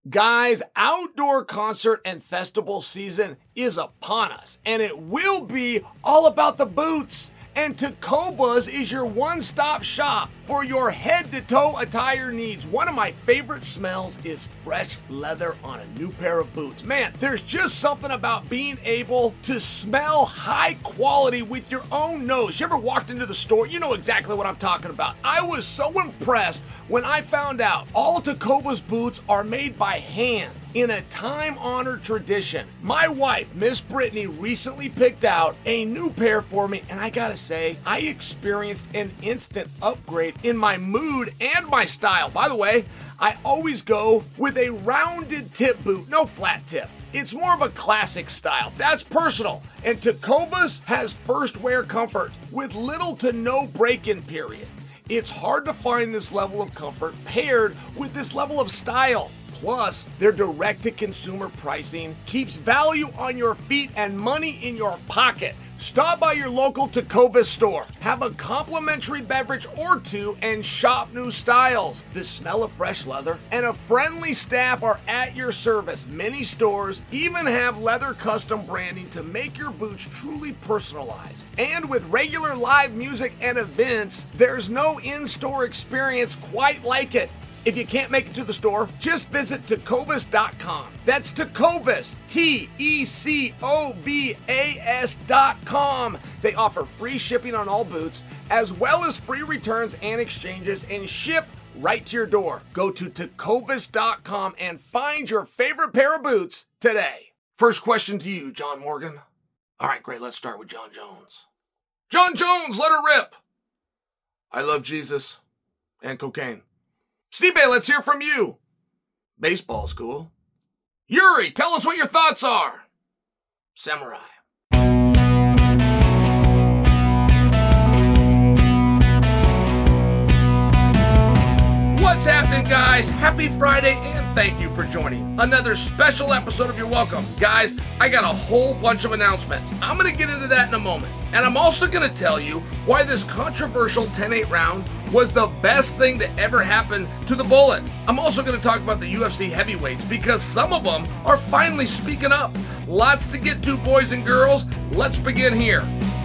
Guys, outdoor concert and festival season is upon us, and it will be all about the boots. And Tecovas is your one-stop shop for your head-to-toe attire needs. One of my favorite smells is fresh leather on a new pair of boots. Man, there's just something about being able to smell high quality with your own nose. You ever walked into the store? You know exactly what I'm talking about. I was so impressed when I found out all Tecovas boots are made by hand in a time-honored tradition. My wife, Miss Brittany, recently picked out a new pair for me, and I gotta say, I experienced an instant upgrade in my mood and my style. By the way, I always go with a rounded tip boot, no flat tip. It's more of a classic style. That's personal. And Tecovas has first wear comfort with little to no break-in period. It's hard to find this level of comfort paired with this level of style. Plus, their direct-to-consumer pricing keeps value on your feet and money in your pocket. Stop by your local Tecovas store, have a complimentary beverage or two, and shop new styles. The smell of fresh leather and a friendly staff are at your service. Many stores even have leather custom branding to make your boots truly personalized. And with regular live music and events, there's no in-store experience quite like it. If you can't make it to the store, just visit Tecovas.com. That's Tecovas, Tecovas.com. They offer free shipping on all boots, as well as free returns and exchanges, and ship right to your door. Go to Tecovas.com and find your favorite pair of boots today. First question to you, John Morgan. All right, great. Let's start with John Jones. John Jones, let her rip. I love Jesus and cocaine. Steve, let's hear from you. Baseball's cool. Yuri, tell us what your thoughts are. Samurai. What's happening, guys? Happy Friday, and thank you for joining another special episode of You're Welcome. Guys, I got a whole bunch of announcements. I'm going to get into that in a moment. And I'm also going to tell you why this controversial 10-8 round was the best thing to ever happen to the Bullet. I'm also going to talk about the UFC heavyweights because some of them are finally speaking up. Lots to get to, boys and girls. Let's begin here.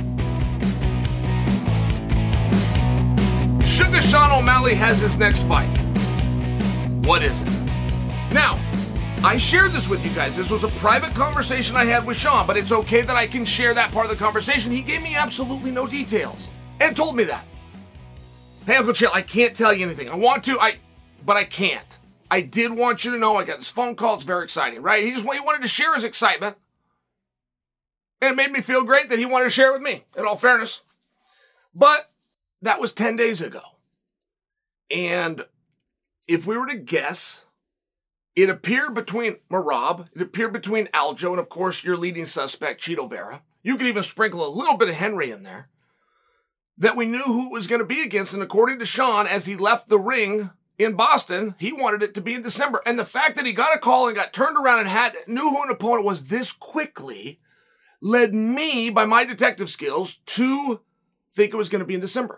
Sugar Sean O'Malley has his next fight. What is it? Now, I shared this with you guys. This was a private conversation I had with Sean, but it's okay that I can share that part of the conversation. He gave me absolutely no details and told me that. Hey, Uncle Chill, I can't tell you anything. I want to, but I can't. I did want you to know I got this phone call. It's very exciting, right? He wanted to share his excitement. And it made me feel great that he wanted to share it with me, in all fairness. But that was 10 days ago. And if we were to guess, it appeared between Merab, it appeared between Aljo, and of course your leading suspect, Chito Vera. You could even sprinkle a little bit of Henry in there. That we knew who it was going to be against, and according to Sean, as he left the ring in Boston, he wanted it to be in December. And the fact that he got a call and got turned around and knew who an opponent was this quickly led me, by my detective skills, to think it was going to be in December.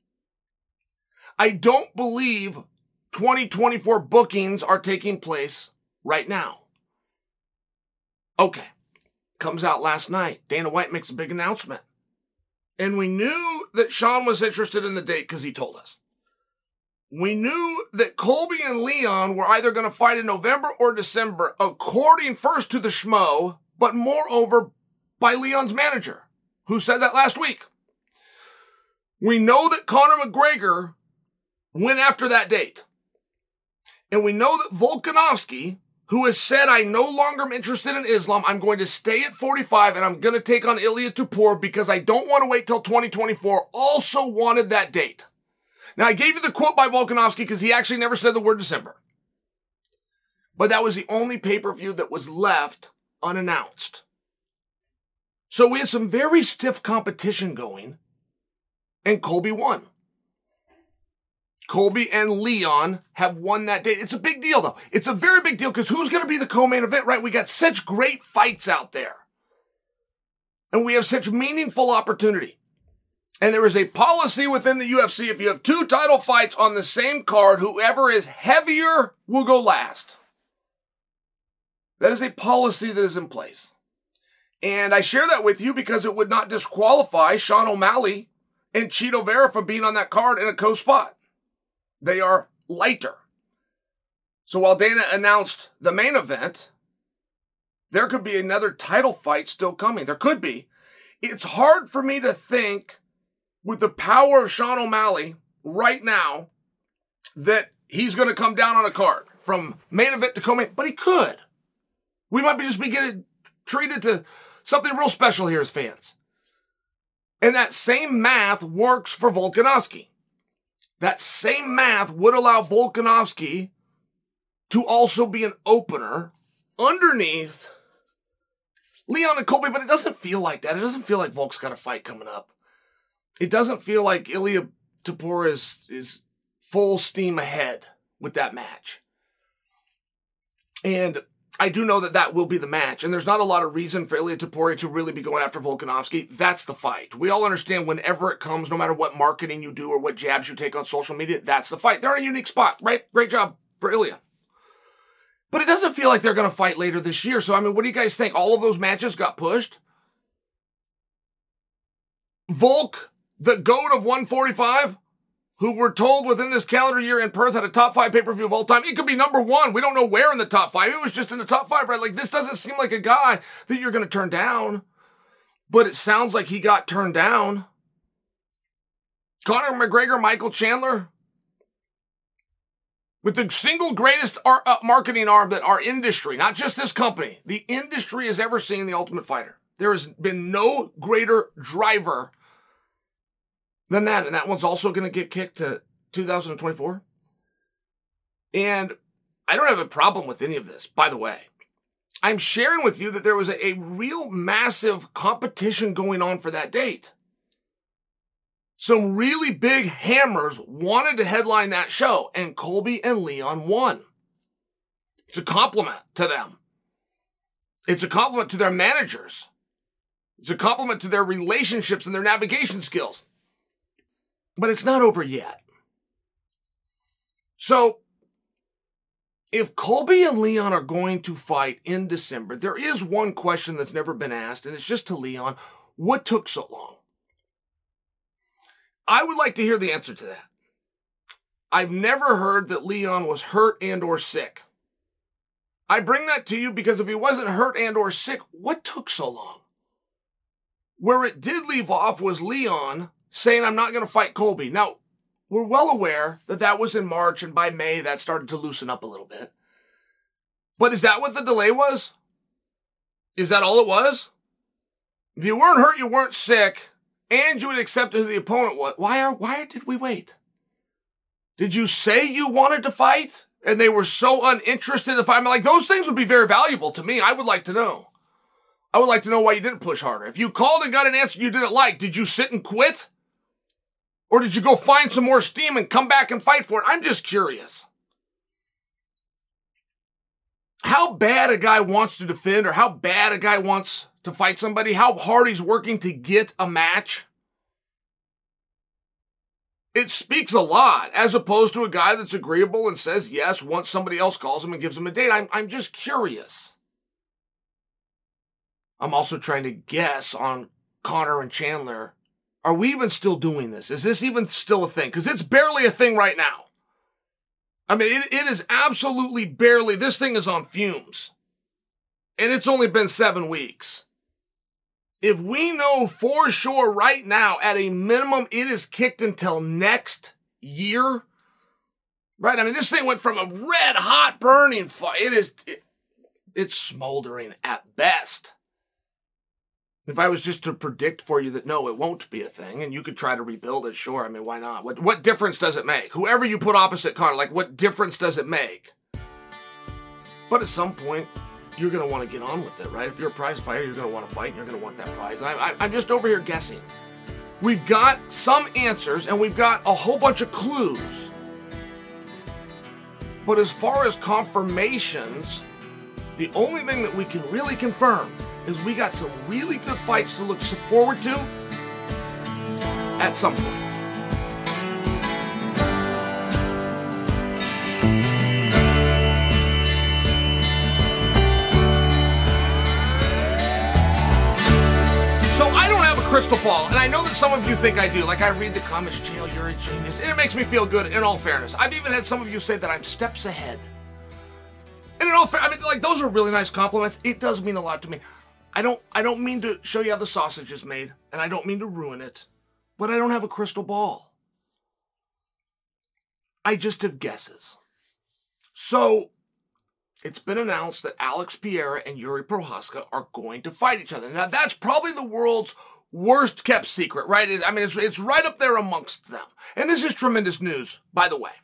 I don't believe 2024 bookings are taking place right now. Okay. Comes out last night. Dana White makes a big announcement. And we knew that Sean was interested in the date because he told us. We knew that Colby and Leon were either going to fight in November or December, according first to the Schmo, but moreover by Leon's manager, who said that last week. We know that Conor McGregor went after that date. And we know that Volkanovski, who has said, I no longer am interested in Islam, I'm going to stay at 45 and I'm going to take on Ilia Topuria because I don't want to wait till 2024, also wanted that date. Now, I gave you the quote by Volkanovski because he actually never said the word December. But that was the only pay-per-view that was left unannounced. So we had some very stiff competition going, and Colby won. Colby and Leon have won that date. It's a big deal, though. It's a very big deal because who's going to be the co-main event, right? We got such great fights out there. And we have such meaningful opportunity. And there is a policy within the UFC, if you have two title fights on the same card, whoever is heavier will go last. That is a policy that is in place. And I share that with you because it would not disqualify Sean O'Malley and Chito Vera from being on that card in a co-spot. They are lighter. So while Dana announced the main event, there could be another title fight still coming. There could be. It's hard for me to think, with the power of Sean O'Malley right now, that he's going to come down on a card from main event to co-main, but he could. We might just be getting treated to something real special here as fans. And that same math works for Volkanovski. That same math would allow Volkanovski to also be an opener underneath Leon and Colby, but it doesn't feel like that. It doesn't feel like Volk's got a fight coming up. It doesn't feel like Ilia Topuria is full steam ahead with that match. And I do know that will be the match, and there's not a lot of reason for Ilia Topuria to really be going after Volkanovski. That's the fight. We all understand whenever it comes, no matter what marketing you do or what jabs you take on social media, that's the fight. They're in a unique spot, right? Great job for Ilia. But it doesn't feel like they're going to fight later this year. So, I mean, what do you guys think? All of those matches got pushed? Volk, the GOAT of 145, who we're told within this calendar year in Perth had a top 5 pay-per-view of all time. It could be number 1. We don't know where in the top 5. It was just in the top 5, right? Like, this doesn't seem like a guy that you're going to turn down. But it sounds like he got turned down. Conor McGregor, Michael Chandler, with the single greatest marketing arm that our industry, not just this company, the industry has ever seen, The Ultimate Fighter. There has been no greater driver than that. And that one's also going to get kicked to 2024. And I don't have a problem with any of this, by the way. I'm sharing with you that there was a real massive competition going on for that date. Some really big hammers wanted to headline that show, and Colby and Leon won. It's a compliment to them. It's a compliment to their managers. It's a compliment to their relationships and their navigation skills. But it's not over yet. So, if Colby and Leon are going to fight in December, there is one question that's never been asked, and it's just to Leon. What took so long? I would like to hear the answer to that. I've never heard that Leon was hurt and or sick. I bring that to you because if he wasn't hurt and or sick, what took so long? Where it did leave off was Leon saying, I'm not going to fight Colby. Now, we're well aware that that was in March, and by May, that started to loosen up a little bit. But is that what the delay was? Is that all it was? If you weren't hurt, you weren't sick, and you had accepted who the opponent was, why did we wait? Did you say you wanted to fight, and they were so uninterested in fighting? Like, those things would be very valuable to me. I would like to know. I would like to know why you didn't push harder. If you called and got an answer you didn't like, did you sit and quit? Or did you go find some more steam and come back and fight for it? I'm just curious. How bad a guy wants to defend, or how bad a guy wants to fight somebody, how hard he's working to get a match, it speaks a lot, as opposed to a guy that's agreeable and says yes once somebody else calls him and gives him a date. I'm just curious. I'm also trying to guess on Conor and Chandler. Are we even still doing this? Is this even still a thing? Because it's barely a thing right now. I mean, it is absolutely barely. This thing is on fumes. And it's only been 7 weeks. If we know for sure right now, at a minimum, it is kicked until next year. Right? I mean, this thing went from a red hot burning fire. It's smoldering at best. If I was just to predict for you that no, it won't be a thing, and you could try to rebuild it, sure. I mean, why not? What difference does it make? Whoever you put opposite Conor, like, what difference does it make? But at some point, you're going to want to get on with it, right? If you're a prize fighter, you're going to want to fight, and you're going to want that prize. And I'm just over here guessing. We've got some answers, and we've got a whole bunch of clues. But as far as confirmations, the only thing that we can really confirm is we got some really good fights to look forward to at some point. crystal ball, and I know that some of you think I do. Like, I read the comments, Chael, you're a genius, and it makes me feel good, in all fairness. I've even had some of you say that I'm steps ahead. And in all fairness, I mean, like, those are really nice compliments. It does mean a lot to me. I don't mean to show you how the sausage is made, and I don't mean to ruin it, but I don't have a crystal ball. I just have guesses. So, it's been announced that Alex Pereira and Yuri Prochazka are going to fight each other. Now, that's probably the world's worst kept secret, right? I mean, it's right up there amongst them. And this is tremendous news, by the way.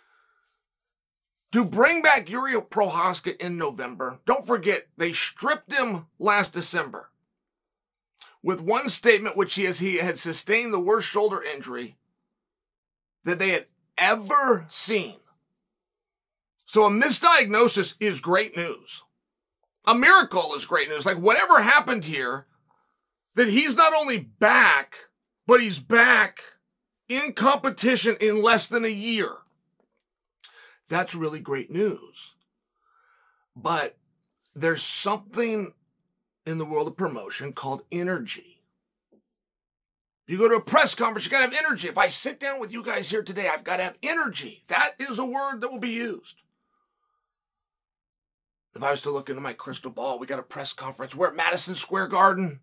To bring back Yuri Prochazka in November, don't forget, they stripped him last December with one statement, which he had sustained the worst shoulder injury that they had ever seen. So a misdiagnosis is great news. A miracle is great news. Like, whatever happened here, that he's not only back, but he's back in competition in less than a year. That's really great news. But there's something in the world of promotion called energy. You go to a press conference, you got to have energy. If I sit down with you guys here today, I've got to have energy. That is a word that will be used. If I was to look into my crystal ball, we got a press conference. We're at Madison Square Garden.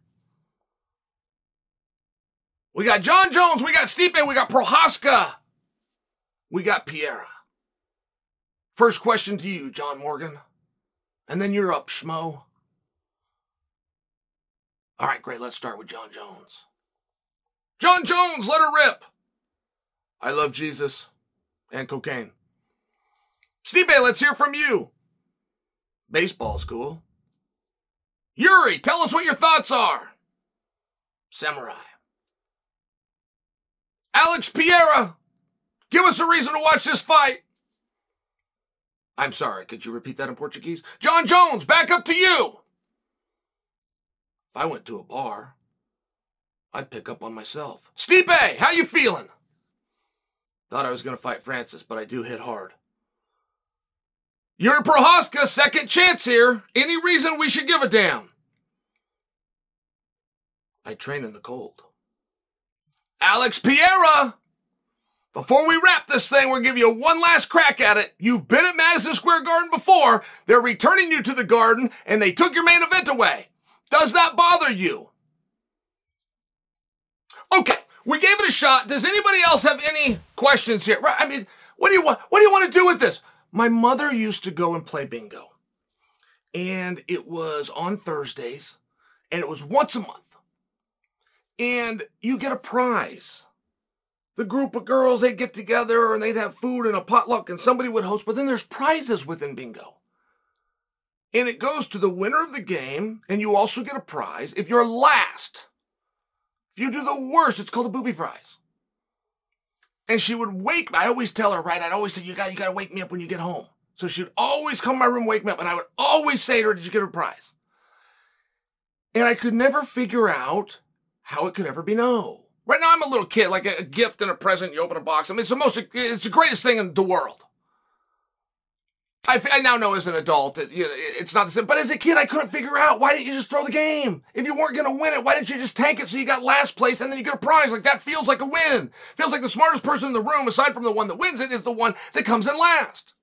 We got Jon Jones, we got Stipe, we got Prochazka, we got Pereira. First question to you, John Morgan. And then you're up, Schmo. All right, great. Let's start with Jon Jones. Jon Jones, let her rip. I love Jesus and cocaine. Stipe, let's hear from you. Baseball's cool. Yuri, tell us what your thoughts are. Samurai. Alex Pereira, give us a reason to watch this fight. I'm sorry, could you repeat that in Portuguese? Jon Jones, back up to you. If I went to a bar, I'd pick up on myself. Stipe, how you feeling? Thought I was going to fight Francis, but I do hit hard. Yuri Prochazka, second chance here. Any reason we should give a damn? I train in the cold. Alex Pereira, before we wrap this thing, we'll give you one last crack at it. You've been at Madison Square Garden before. They're returning you to the Garden, and they took your main event away. Does that bother you? Okay, we gave it a shot. Does anybody else have any questions here? I mean, what do you want to do with this? My mother used to go and play bingo, and it was on Thursdays, and it was once a month, and you get a prize. The group of girls, they'd get together, and they'd have food and a potluck, and somebody would host, but then there's prizes within bingo. And it goes to the winner of the game, and you also get a prize. If you're last, if you do the worst, it's called a booby prize. And she would wake me. I always tell her, right? I'd always say, you got to wake me up when you get home. So she would always come to my room, wake me up. And I would always say to her, did you get a prize? And I could never figure out how it could ever be no. Right now, I'm a little kid, like a gift and a present. You open a box. I mean, it's the greatest thing in the world. I now know as an adult that it's not the same. But as a kid, I couldn't figure out, why didn't you just throw the game? If you weren't going to win it, why didn't you just tank it so you got last place and then you get a prize? Like, that feels like a win. Feels like the smartest person in the room, aside from the one that wins it, is the one that comes in last.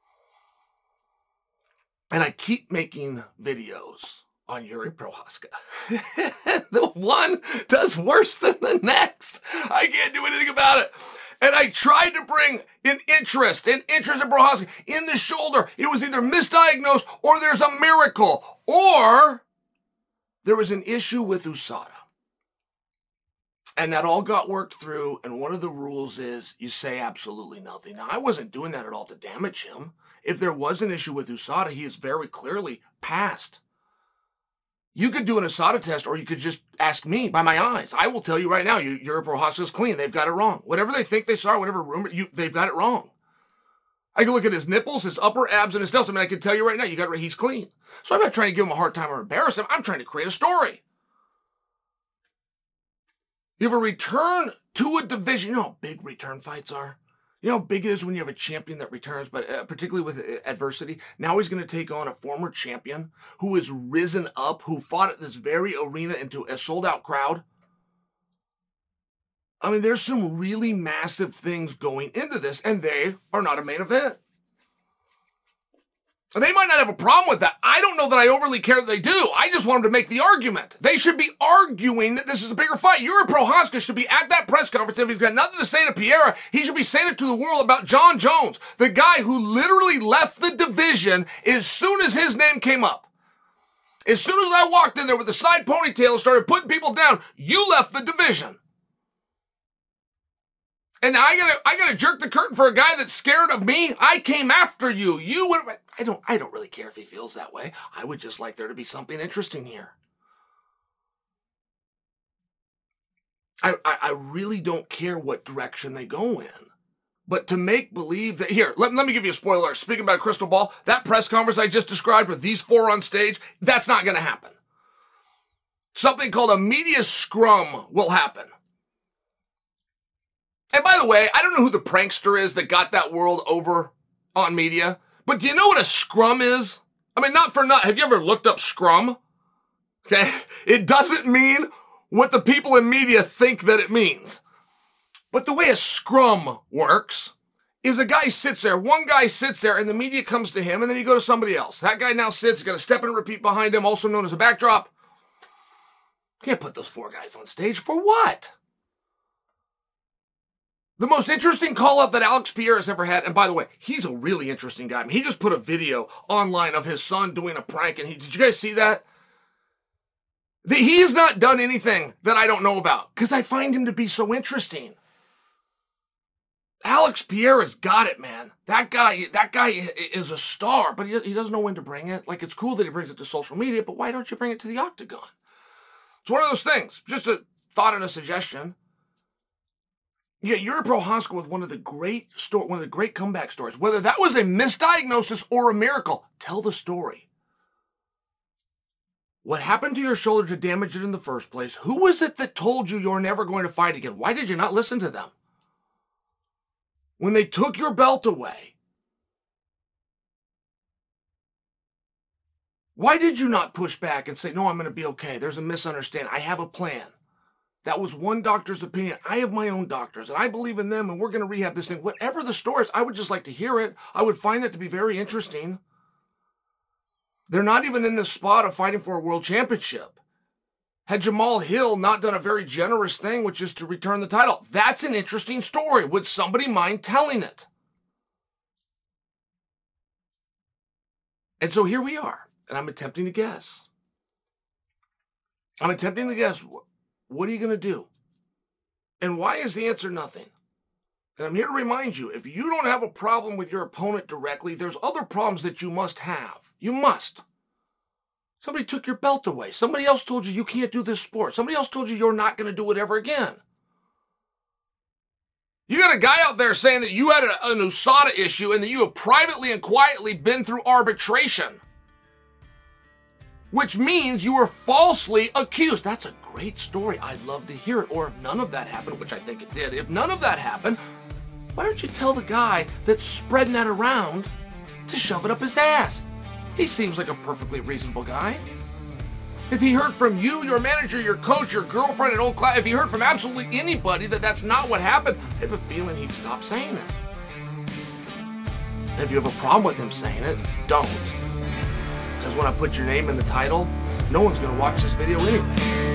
And I keep making videos on Yuri Prochazka. The one does worse than the next. I can't do anything about it. And I tried to bring an interest in Prochazka in the shoulder. It was either misdiagnosed, or there's a miracle, or there was an issue with USADA. And that all got worked through, and one of the rules is you say absolutely nothing. Now, I wasn't doing that at all to damage him. If there was an issue with USADA, he is very clearly passed. You could do an USADA test, or you could just ask me by my eyes. I will tell you right now, Yuri Prochazka's clean. They've got it wrong. Whatever they think they saw, whatever rumor, they've got it wrong. I can look at his nipples, his upper abs, and his delts. I mean, I can tell you right now, he's clean. So I'm not trying to give him a hard time or embarrass him. I'm trying to create a story. You have a return to a division. You know how big return fights are? You know how big it is when you have a champion that returns, but particularly with adversity. Now he's going to take on a former champion who has risen up, who fought at this very arena into a sold-out crowd. I mean, there's some really massive things going into this, and they are not a main event. They might not have a problem with that. I don't know that I overly care that they do. I just want them to make the argument. They should be arguing that this is a bigger fight. Yuri Prochazka should be at that press conference. If he's got nothing to say to Pereira, he should be saying it to the world about Jon Jones, the guy who literally left the division as soon as his name came up. As soon as I walked in there with the side ponytail and started putting people down, you left the division. And I gotta jerk the curtain for a guy that's scared of me. I came after you. You went. I don't really care if he feels that way. I would just like there to be something interesting here. I really don't care what direction they go in. But to make believe that, here, let me give you a spoiler. Speaking about crystal ball, that press conference I just described with these four on stage, that's not going to happen. Something called a media scrum will happen. And by the way, I don't know who the prankster is that got that world over on media, but do you know what a scrum is? I mean, not for nothing. Have you ever looked up scrum? Okay. It doesn't mean what the people in media think that it means. But the way a scrum works is a guy sits there, one guy sits there, and the media comes to him, and then you go to somebody else. That guy now sits, got a step and repeat behind him, also known as a backdrop. Can't put those four guys on stage for what? The most interesting call-up that Alex Pereira has ever had, and by the way, he's a really interesting guy. I mean, he just put a video online of his son doing a prank, and did you guys see that? He has not done anything that I don't know about, because I find him to be so interesting. Alex Pereira's got it, man. That guy is a star, but he doesn't know when to bring it. Like, it's cool that he brings it to social media, but why don't you bring it to the octagon? It's one of those things. Just a thought and a suggestion. Yeah, Yuri Prochazka with one of the great comeback stories. Whether that was a misdiagnosis or a miracle, tell the story. What happened to your shoulder to damage it in the first place? Who was it that told you you're never going to fight again? Why did you not listen to them? When they took your belt away, why did you not push back and say, no, I'm going to be okay. There's a misunderstanding. I have a plan. That was one doctor's opinion. I have my own doctors, and I believe in them, and we're going to rehab this thing. Whatever the story is, I would just like to hear it. I would find that to be very interesting. They're not even in the spot of fighting for a world championship. Had Jamal Hill not done a very generous thing, which is to return the title? That's an interesting story. Would somebody mind telling it? And so here we are, and I'm attempting to guess. What are you going to do? And why is the answer nothing? And I'm here to remind you, if you don't have a problem with your opponent directly, there's other problems that you must have. You must. Somebody took your belt away. Somebody else told you can't do this sport. Somebody else told you you're not going to do it ever again. You got a guy out there saying that you had an USADA issue and that you have privately and quietly been through arbitration, which means you were falsely accused. That's a great story. I'd love to hear it. Or if none of that happened, which I think it did, if none of that happened, why don't you tell the guy that's spreading that around to shove it up his ass? He seems like a perfectly reasonable guy. If he heard from you, your manager, your coach, your girlfriend, an old class, if he heard from absolutely anybody that that's not what happened, I have a feeling he'd stop saying it. And if you have a problem with him saying it, don't. Because when I put your name in the title, no one's going to watch this video anyway.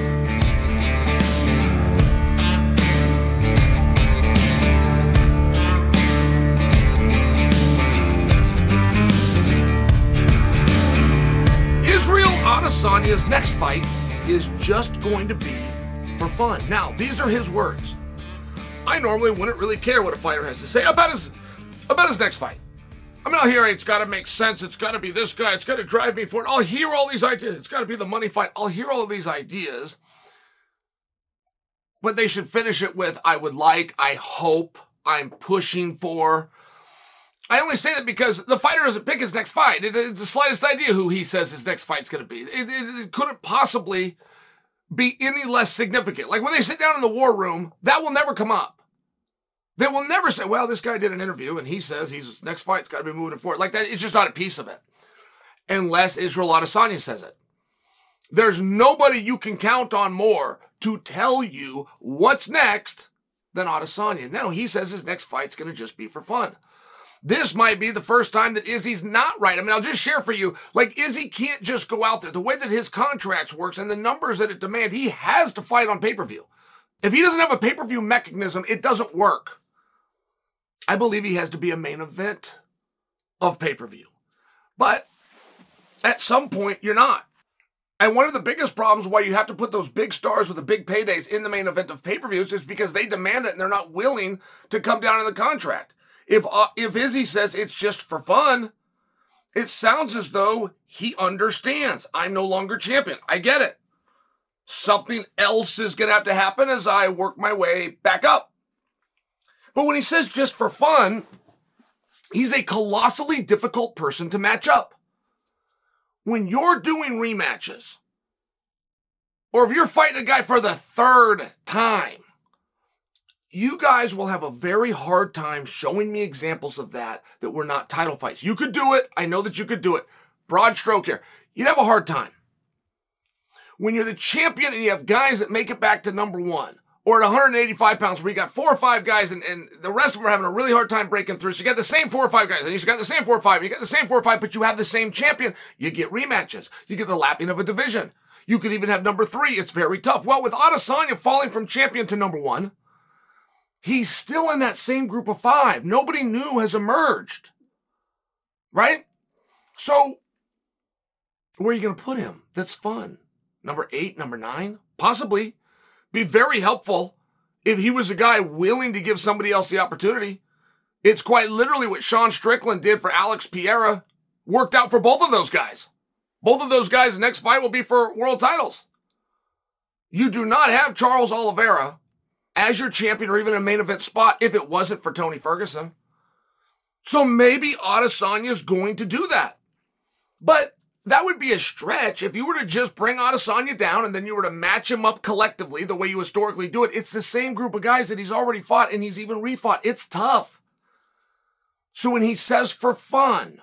Israel Adesanya's next fight is just going to be for fun. Now, these are his words. I normally wouldn't really care what a fighter has to say about his next fight. I mean, I'll hear it's got to make sense. It's got to be this guy. It's got to drive me forward. I'll hear all these ideas. It's got to be the money fight. I'll hear all of these ideas. But they should finish it with, I would like, I hope, I'm pushing for. I only say that because the fighter doesn't pick his next fight. It's the slightest idea who he says his next fight's going to be. It couldn't possibly be any less significant. Like when they sit down in the war room, that will never come up. They will never say, well, this guy did an interview and he says his next fight's got to be moving forward. Like that, it's just not a piece of it. Unless Israel Adesanya says it. There's nobody you can count on more to tell you what's next than Adesanya. Now, he says his next fight's going to just be for fun. This might be the first time that Izzy's not right. I mean, I'll just share for you, like, Izzy can't just go out there. The way that his contracts works and the numbers that it demand, he has to fight on pay-per-view. If he doesn't have a pay-per-view mechanism, it doesn't work. I believe he has to be a main event of pay-per-view. But at some point, you're not. And one of the biggest problems why you have to put those big stars with the big paydays in the main event of pay-per-views is because they demand it and they're not willing to come down in the contract. If Izzy says it's just for fun, it sounds as though he understands. I'm no longer champion. I get it. Something else is going to have to happen as I work my way back up. But when he says just for fun, he's a colossally difficult person to match up. When you're doing rematches, or if you're fighting a guy for the third time, you guys will have a very hard time showing me examples of that were not title fights. You could do it. I know that you could do it. Broad stroke here. You'd have a hard time. When you're the champion and you have guys that make it back to number one, or at 185 pounds where you got 4 or 5 guys and the rest of them are having a really hard time breaking through. So you got the same 4 or 5 guys, and you got the same 4 or 5, you got the same 4 or 5, but you have the same champion. You get rematches. You get the lapping of a division. You could even have number 3. It's very tough. Well, with Adesanya falling from champion to number 1, he's still in that same group of 5. Nobody new has emerged. Right? So, where are you going to put him? That's fun. Number 8, number 9? Possibly. Be very helpful if he was a guy willing to give somebody else the opportunity. It's quite literally what Sean Strickland did for Alex Pereira. Worked out for both of those guys. Both of those guys' next fight will be for world titles. You do not have Charles Oliveira as your champion or even a main event spot if it wasn't for Tony Ferguson. So maybe Adesanya's going to do that. But that would be a stretch if you were to just bring Adesanya down and then you were to match him up collectively the way you historically do it. It's the same group of guys that he's already fought and he's even refought. It's tough. So when he says for fun,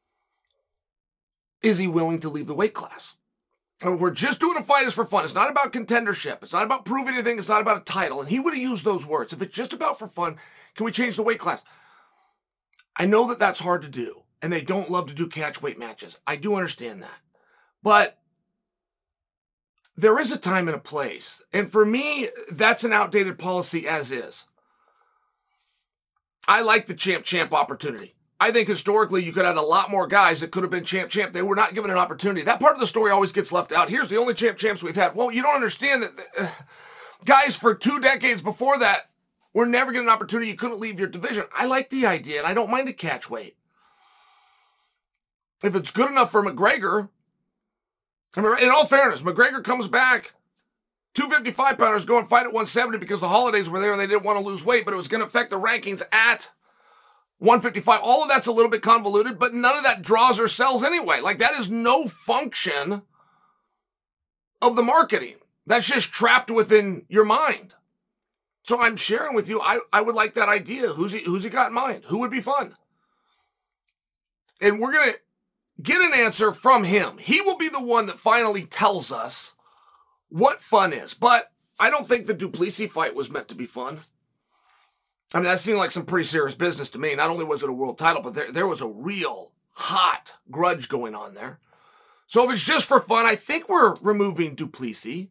is he willing to leave the weight class? And we're just doing a fight as for fun. It's not about contendership. It's not about proving anything. It's not about a title. And he would have used those words. If it's just about for fun, can we change the weight class? I know that that's hard to do. And they don't love to do catch weight matches. I do understand that. But there is a time and a place. And for me, that's an outdated policy as is. I like the champ-champ opportunity. I think historically you could have had a lot more guys that could have been champ-champ. They were not given an opportunity. That part of the story always gets left out. Here's the only champ-champs we've had. Well, you don't understand that guys for 2 decades before that were never given an opportunity. You couldn't leave your division. I like the idea, and I don't mind a catch weight. If it's good enough for McGregor, I mean, in all fairness, McGregor comes back, 255-pounders go and fight at 170 because the holidays were there and they didn't want to lose weight, but it was going to affect the rankings at 155. All of that's a little bit convoluted, but none of that draws or sells anyway. Like, that is no function of the marketing. That's just trapped within your mind. So I'm sharing with you, I would like that idea. Who's he got in mind? Who would be fun? And we're going to get an answer from him. He will be the one that finally tells us what fun is. But I don't think the Duplessis fight was meant to be fun. I mean, that seemed like some pretty serious business to me. Not only was it a world title, but there was a real hot grudge going on there. So if it's just for fun, I think we're removing Duplessis.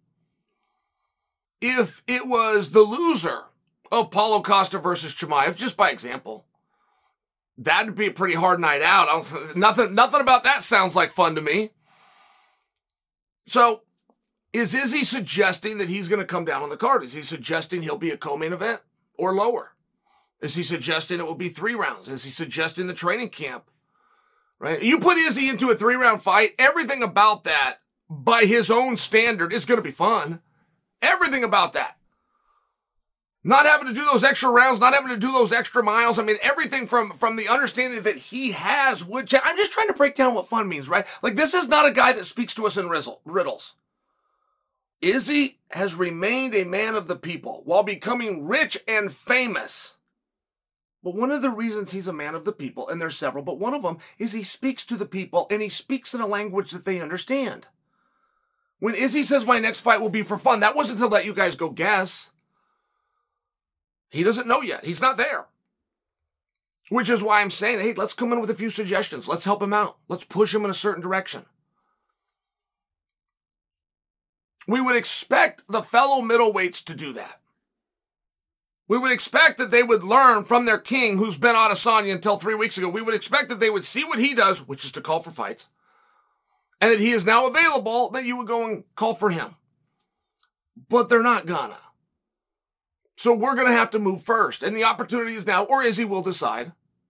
If it was the loser of Paulo Costa versus Chimaev, just by example, that'd be a pretty hard night out. Nothing about that sounds like fun to me. So, is Izzy suggesting that he's going to come down on the card? Is he suggesting he'll be a co-main event or lower? Is he suggesting it will be 3 rounds? Is he suggesting the training camp? Right? You put Izzy into a 3-round fight, everything about that, by his own standard, is going to be fun. Everything about that. Not having to do those extra rounds, not having to do those extra miles. I mean, everything from the understanding that he has would change. I'm just trying to break down what fun means, right? Like, this is not a guy that speaks to us in riddles. Izzy has remained a man of the people while becoming rich and famous. But one of the reasons he's a man of the people, and there's several, but one of them is he speaks to the people, and he speaks in a language that they understand. When Izzy says my next fight will be for fun, that wasn't to let you guys go guess. He doesn't know yet. He's not there. Which is why I'm saying, hey, let's come in with a few suggestions. Let's help him out. Let's push him in a certain direction. We would expect the fellow middleweights to do that. We would expect that they would learn from their king, who's been Adesanya until 3 weeks ago. We would expect that they would see what he does, which is to call for fights, and that he is now available, that you would go and call for him. But they're not gonna. So we're going to have to move first. And the opportunity is now, or Izzy will decide.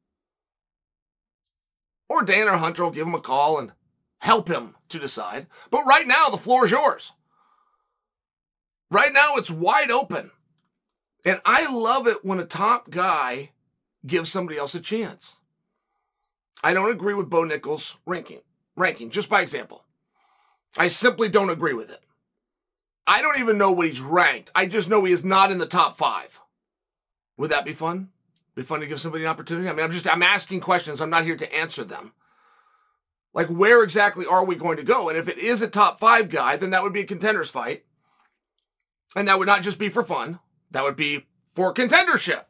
Or Dan or Hunter will give him a call and help him to decide. But right now, the floor is yours. Right now, it's wide open. And I love it when a top guy gives somebody else a chance. I don't agree with Bo Nickal' ranking, just by example. I simply don't agree with it. I don't even know what he's ranked. I just know he is not in the top 5. Would that be fun? Be fun to give somebody an opportunity? I mean, I'm asking questions. I'm not here to answer them. Like, where exactly are we going to go? And if it is a top 5 guy, then that would be a contenders fight. And that would not just be for fun. That would be for contendership.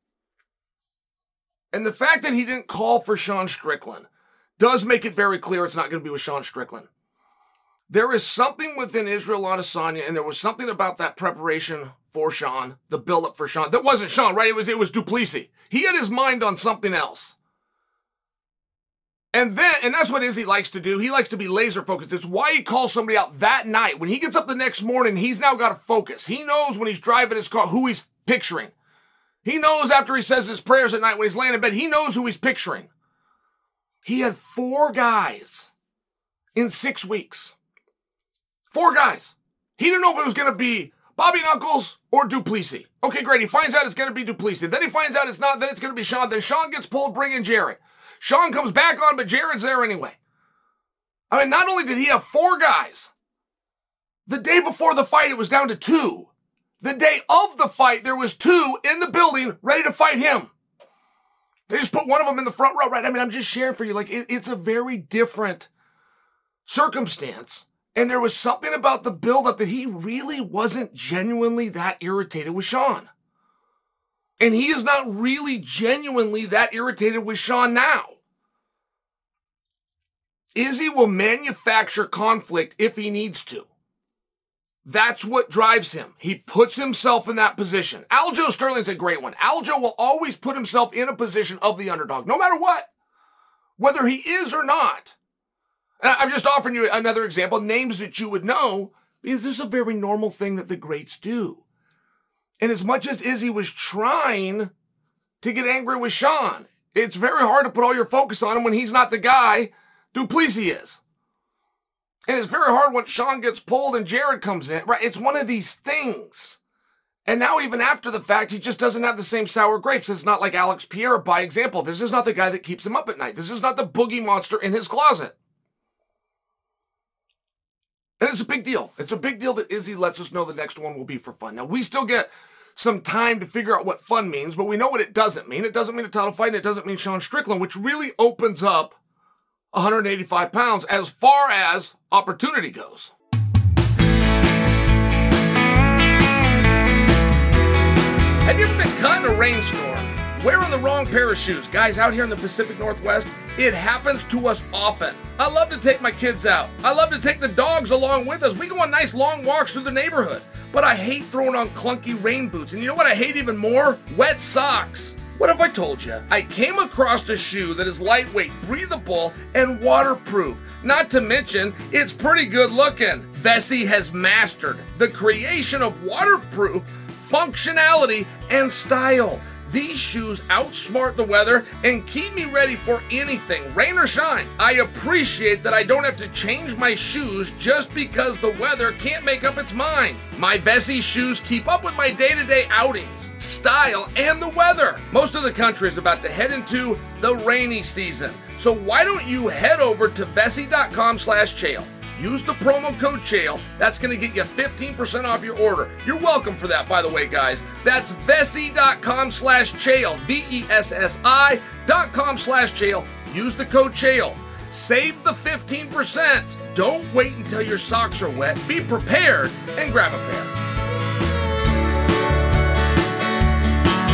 And the fact that he didn't call for Sean Strickland does make it very clear it's not going to be with Sean Strickland. There is something within Israel Adesanya, and there was something about that preparation for Sean, the build-up for Sean. That wasn't Sean, right? It was Du Plessis. He had his mind on something else. And that's what Izzy likes to do. He likes to be laser focused. It's why he calls somebody out that night. When he gets up the next morning, he's now got to focus. He knows when he's driving his car who he's picturing. He knows after he says his prayers at night when he's laying in bed, he knows who he's picturing. He had 4 guys in 6 weeks. 4 guys. He didn't know if it was going to be Bobby Knuckles or Du Plessis. Okay, great. He finds out it's going to be Du Plessis. Then he finds out it's not. Then it's going to be Sean. Then Sean gets pulled, bring in Jared. Sean comes back on, but Jared's there anyway. I mean, not only did he have 4 guys, the day before the fight, it was down to 2. The day of the fight, there was 2 in the building ready to fight him. They just put one of them in the front row, right? I mean, I'm just sharing for you. Like, it's a very different circumstance. And there was something about the buildup that he really wasn't genuinely that irritated with Sean. And he is not really genuinely that irritated with Sean now. Izzy will manufacture conflict if he needs to. That's what drives him. He puts himself in that position. Aljo Sterling's a great one. Aljo will always put himself in a position of the underdog, no matter what, whether he is or not. And I'm just offering you another example, names that you would know, because this is a very normal thing that the greats do. And as much as Izzy was trying to get angry with Sean, it's very hard to put all your focus on him when he's not the guy Du Plessis is. And it's very hard when Sean gets pulled and Jared comes in, right? It's one of these things. And now even after the fact, he just doesn't have the same sour grapes. It's not like Alex Pierre, by example. This is not the guy that keeps him up at night. This is not the boogie monster in his closet. And it's a big deal. It's a big deal that Izzy lets us know the next one will be for fun. Now, we still get some time to figure out what fun means, but we know what it doesn't mean. It doesn't mean a title fight, and it doesn't mean Sean Strickland, which really opens up 185 pounds as far as opportunity goes. Have you ever been caught in a rainstorm wearing the wrong pair of shoes? Guys, out here in the Pacific Northwest, it happens to us often. I love to take my kids out. I love to take the dogs along with us. We go on nice long walks through the neighborhood. But I hate throwing on clunky rain boots. And you know what I hate even more? Wet socks. What if I told you I came across a shoe that is lightweight, breathable, and waterproof? Not to mention, it's pretty good looking. Vessi has mastered the creation of waterproof functionality and style. These shoes outsmart the weather and keep me ready for anything, rain or shine. I appreciate that I don't have to change my shoes just because the weather can't make up its mind. My Vessi shoes keep up with my day-to-day outings, style, and the weather. Most of the country is about to head into the rainy season. So why don't you head over to Vessi.com/Chael. Use the promo code Chael. That's going to get you 15% off your order. You're welcome for that, by the way, guys. That's Vessi.com/Chael. VESSI.com/Chael. Use the code Chael. Save the 15%. Don't wait until your socks are wet. Be prepared and grab a pair.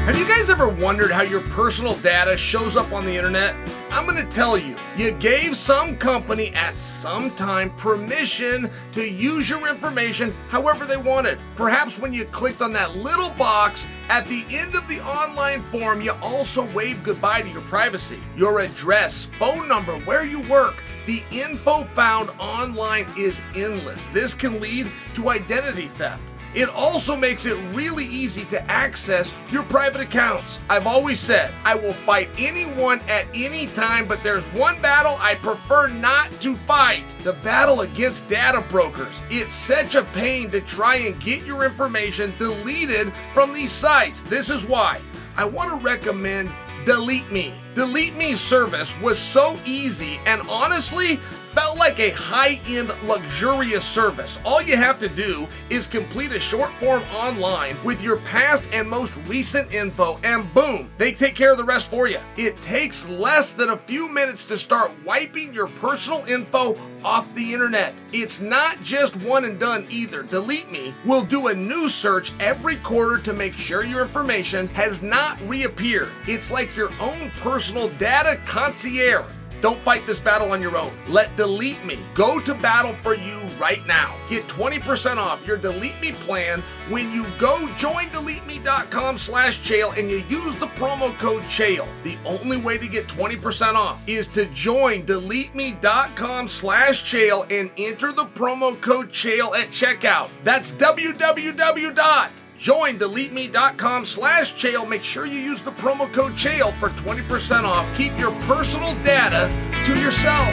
Have you guys ever wondered how your personal data shows up on the internet? I'm going to tell you. You gave some company at some time permission to use your information however they wanted. Perhaps when you clicked on that little box at the end of the online form, you also waved goodbye to your privacy. Your address, phone number, where you work. The info found online is endless. This can lead to identity theft. It also makes it really easy to access your private accounts. I've always said, I will fight anyone at any time, but there's one battle I prefer not to fight. The battle against data brokers. It's such a pain to try and get your information deleted from these sites. This is why I want to recommend Delete Me. Delete Me's service was so easy and honestly felt like a high-end luxurious service. All you have to do is complete a short form online with your past and most recent info and boom, they take care of the rest for you. It takes less than a few minutes to start wiping your personal info off the internet. It's not just one and done either. Delete Me will do a new search every quarter to make sure your information has not reappeared. It's like your own personal data concierge. Don't fight this battle on your own. Let Delete Me go to battle for you right now. Get 20% off your Delete Me plan when you go joindeleteme.com/Chael and you use the promo code Chael. The only way to get 20% off is to join deleteme.com/Chael and enter the promo code Chael at checkout. That's www.joindeleteme.com/Chael. Make sure you use the promo code Chael for 20% off. Keep your personal data to yourself.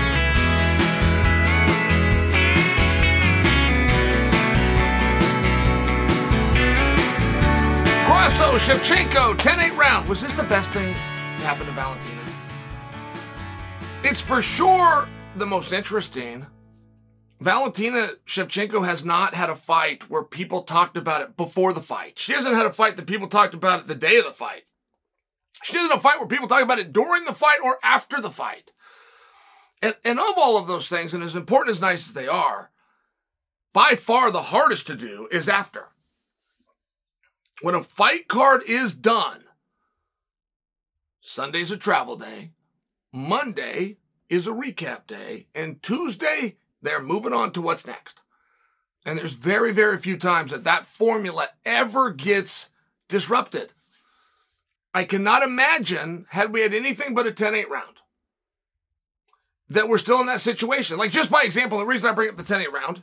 Grasso, Shevchenko, 10-8 round. Was this the best thing that happened to Valentina? It's for sure the most interesting. Valentina Shevchenko has not had a fight where people talked about it before the fight. She hasn't had a fight that people talked about it the day of the fight. She hasn't had a fight where people talk about it during the fight or after the fight. And of all of those things, and as important as nice as they are, by far the hardest to do is after. When a fight card is done, Sunday's a travel day, Monday is a recap day, and Tuesday, they're moving on to what's next. And there's very, very few times that formula ever gets disrupted. I cannot imagine, had we had anything but a 10-8 round, that we're still in that situation. Like, just by example, the reason I bring up the 10-8 round,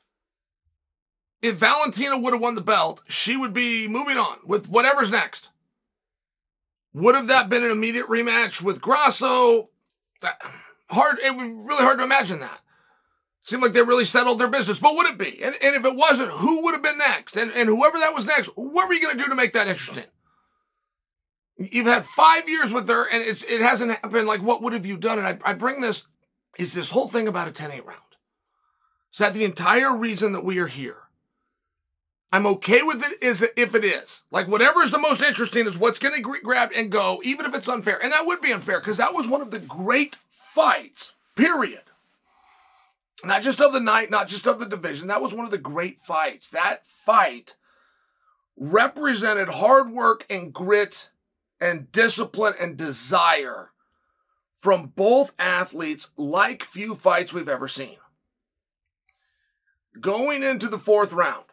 if Valentina would have won the belt, she would be moving on with whatever's next. Would have that been an immediate rematch with Grasso? It would be really hard to imagine that. Seemed like they really settled their business, but would it be? And if it wasn't, who would have been next? And whoever that was next, what were you going to do to make that interesting? You've had 5 years with her, and it hasn't happened. Like, what would have you done? And I bring this, is this whole thing about a 10-8 round. Is that the entire reason that we are here? I'm okay with it if it is. Like, whatever is the most interesting is what's going to grab and go, even if it's unfair. And that would be unfair, because that was one of the great fights, period. Not just of the night, not just of the division. That was one of the great fights. That fight represented hard work and grit and discipline and desire from both athletes like few fights we've ever seen. Going into the fourth round,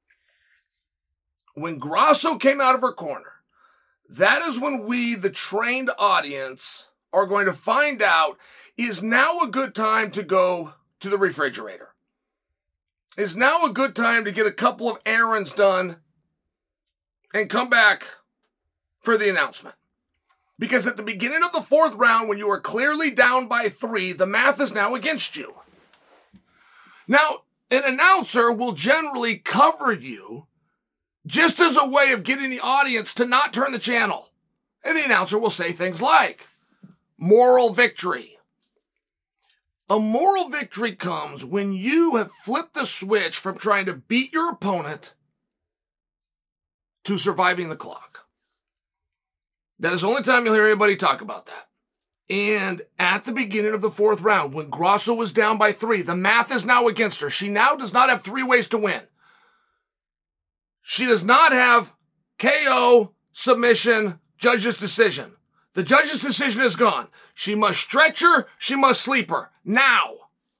when Grasso came out of her corner, that is when we, the trained audience, are going to find out, is now a good time to go to the refrigerator? Is now a good time to get a couple of errands done and come back for the announcement? Because at the beginning of the fourth round, when you are clearly down by 3, the math is now against you. Now, an announcer will generally cover you just as a way of getting the audience to not turn the channel. And the announcer will say things like, moral victory. A moral victory comes when you have flipped the switch from trying to beat your opponent to surviving the clock. That is the only time you'll hear anybody talk about that. And at the beginning of the fourth round, when Grasso was down by 3, the math is now against her. She now does not have 3 ways to win. She does not have KO, submission, judge's decision. The judge's decision is gone. She must stretch her. She must sleep her. Now.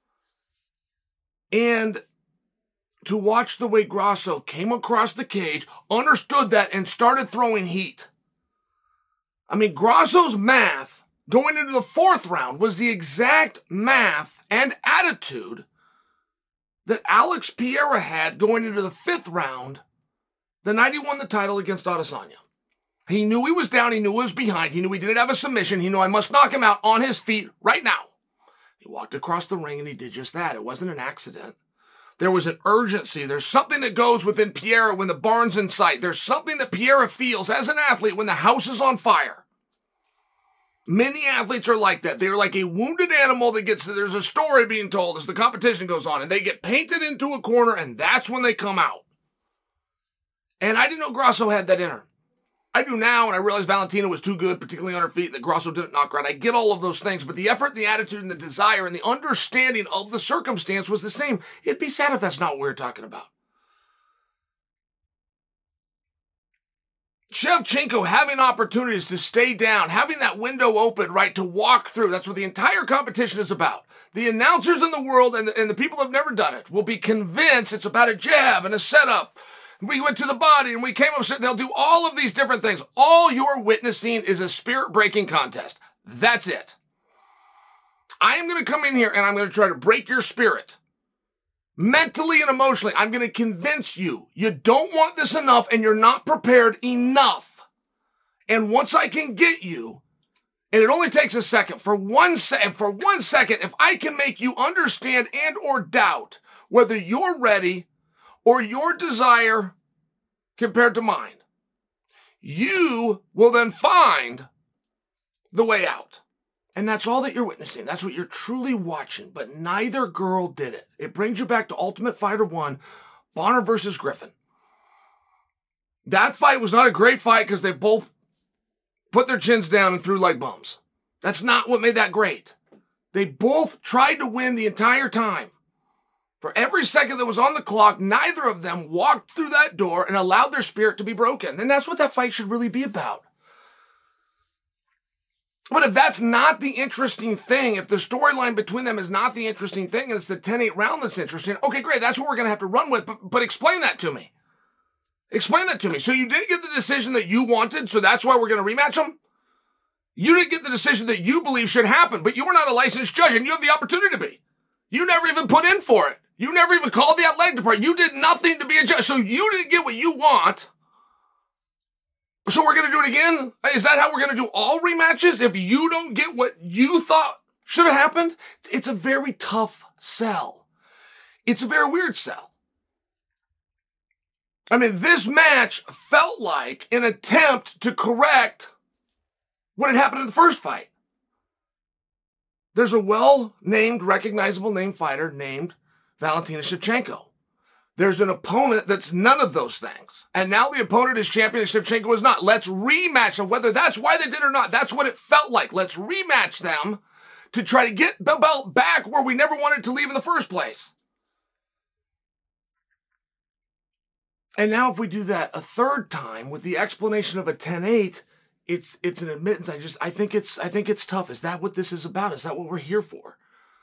And to watch the way Grasso came across the cage, understood that, and started throwing heat. I mean, Grasso's math going into the fourth round was the exact math and attitude that Alex Pereira had going into the fifth round the night he won the title against Adesanya. He knew he was down. He knew he was behind. He knew he didn't have a submission. He knew I must knock him out on his feet right now. He walked across the ring and he did just that. It wasn't an accident. There was an urgency. There's something that goes within Pereira when the barn's in sight. There's something that Pereira feels as an athlete when the house is on fire. Many athletes are like that. They're like a wounded animal that there's a story being told as the competition goes on, and they get painted into a corner, and that's when they come out. And I didn't know Grasso had that in her. I do now, and I realize Valentina was too good, particularly on her feet, that Grasso didn't knock her out. I get all of those things, but the effort, the attitude, and the desire, and the understanding of the circumstance was the same. It'd be sad if that's not what we're talking about. Shevchenko having opportunities to stay down, having that window open, right, to walk through. That's what the entire competition is about. The announcers in the world and the people who have never done it will be convinced it's about a jab and a setup. We went to the body and we came up. They'll do all of these different things. All you're witnessing is a spirit-breaking contest. That's it. I am going to come in here and I'm going to try to break your spirit. Mentally and emotionally, I'm going to convince you don't want this enough and you're not prepared enough. And once I can get you, and it only takes a second, for 1 second, if I can make you understand and or doubt whether you're ready or your desire compared to mine, you will then find the way out. And that's all that you're witnessing. That's what you're truly watching. But neither girl did it. It brings you back to Ultimate Fighter 1, Bonner versus Griffin. That fight was not a great fight because they both put their chins down and threw like bums. That's not what made that great. They both tried to win the entire time. For every second that was on the clock, neither of them walked through that door and allowed their spirit to be broken. And that's what that fight should really be about. But if that's not the interesting thing, if the storyline between them is not the interesting thing, and it's the 10-8 round that's interesting, okay, great, that's what we're going to have to run with, but explain that to me. Explain that to me. So you didn't get the decision that you wanted, so that's why we're going to rematch them? You didn't get the decision that you believe should happen, but you were not a licensed judge, and you have the opportunity to be. You never even put in for it. You never even called the athletic department. You did nothing to be a judge, so you didn't get what you want. So we're going to do it again? Is that how we're going to do all rematches? If you don't get what you thought should have happened? It's a very tough sell. It's a very weird sell. I mean, this match felt like an attempt to correct what had happened in the first fight. There's a well-named, recognizable name fighter named Valentina Shevchenko. There's an opponent that's none of those things. And now the opponent is champion and Shevchenko is not. Let's rematch them, whether that's why they did or not. That's what it felt like. Let's rematch them to try to get the belt back where we never wanted to leave in the first place. And now if we do that a third time with the explanation of a 10-8, it's an admittance. I think it's tough. Is that what this is about? Is that what we're here for?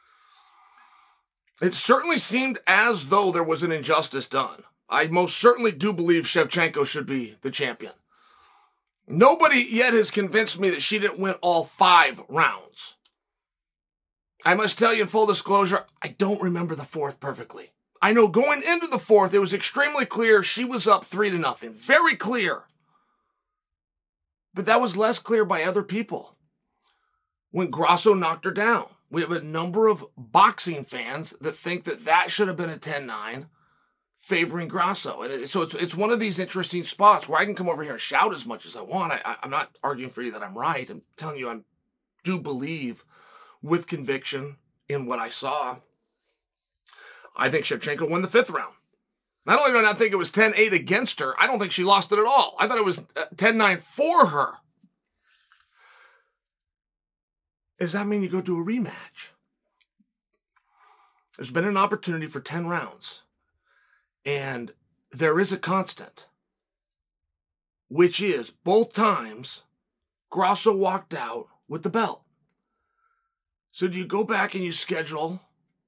It certainly seemed as though there was an injustice done. I most certainly do believe Shevchenko should be the champion. Nobody yet has convinced me that she didn't win all 5 rounds. I must tell you in full disclosure, I don't remember the 4th perfectly. I know going into the 4th, it was extremely clear she was up 3-0. Very clear. But that was less clear by other people when Grasso knocked her down. We have a number of boxing fans that think that should have been a 10-9 favoring Grasso. And so it's one of these interesting spots where I can come over here and shout as much as I want. I'm not arguing for you that I'm right. I'm telling you I do believe with conviction in what I saw. I think Shevchenko won the 5th round. Not only do I not think it was 10-8 against her, I don't think she lost it at all. I thought it was 10-9 for her. Does that mean you go do a rematch? There's been an opportunity for 10 rounds. And there is a constant. which is both times Grasso walked out with the belt. So do you go back and you schedule?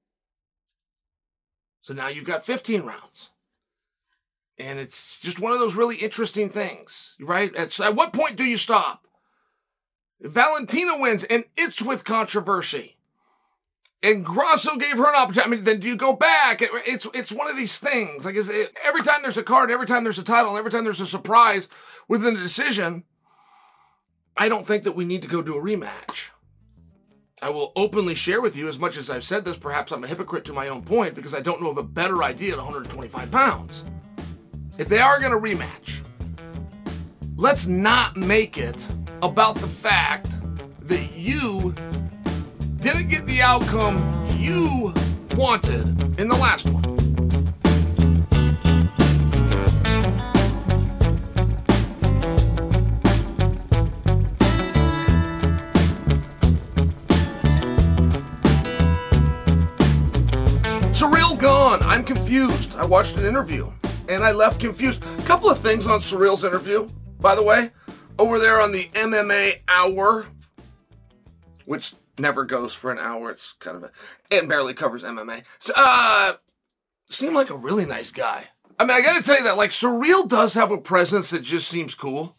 So now you've got 15 rounds. And it's just one of those really interesting things, right? At what point do you stop? Valentina wins, and it's with controversy. And Grasso gave her an opportunity. I mean, then do you go back? It's one of these things. Like every time there's a card, every time there's a title, and every time there's a surprise within a decision, I don't think that we need to go do a rematch. I will openly share with you, as much as I've said this, perhaps I'm a hypocrite to my own point, because I don't know of a better idea at 125 pounds. If they are going to rematch, let's not make it about the fact that you didn't get the outcome you wanted in the last one. Ciryl Gane, I'm confused. I watched an interview and I left confused. A couple of things on Ciryl's interview, by the way, over there on the MMA Hour, which never goes for an hour. It's kind of it barely covers MMA. So, seemed like a really nice guy. I mean, I gotta tell you that, like, Ciryl does have a presence that just seems cool.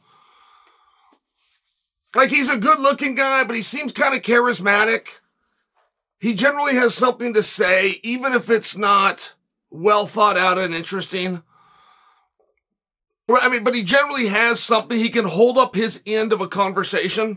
Like, he's a good-looking guy, but he seems kind of charismatic. He generally has something to say, even if it's not well thought out and interesting. I mean, but he generally has something. He can hold up his end of a conversation.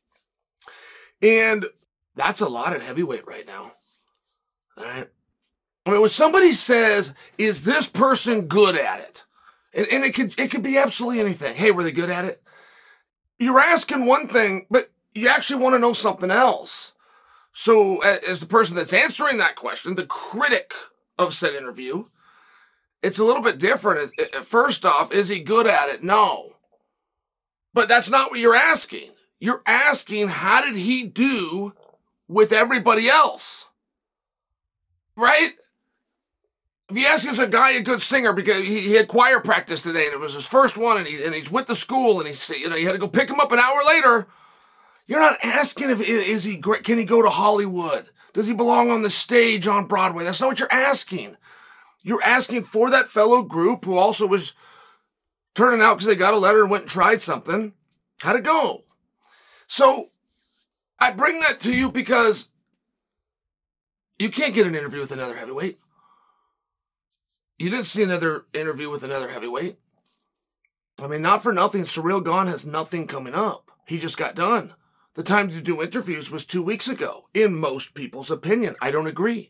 And that's a lot at heavyweight right now. All right. I mean, when somebody says, is this person good at it? And it could be absolutely anything. Hey, were they good at it? You're asking one thing, but you actually want to know something else. So as the person that's answering that question, the critic of said interview, it's a little bit different. First off, is he good at it? No. But that's not what you're asking. You're asking, how did he do with everybody else? Right? If you ask, is a guy a good singer because he had choir practice today and it was his first one and he's with the school and you had to go pick him up an hour later. You're not asking if is he great? Can he go to Hollywood? Does he belong on the stage on Broadway? That's not what you're asking. You're asking for that fellow group who also was turning out because they got a letter and went and tried something. How'd it go? So I bring that to you because you can't get an interview with another heavyweight. You didn't see another interview with another heavyweight. I mean, not for nothing, Ciryl Gane has nothing coming up. He just got done. The time to do interviews was 2 weeks ago, in most people's opinion. I don't agree.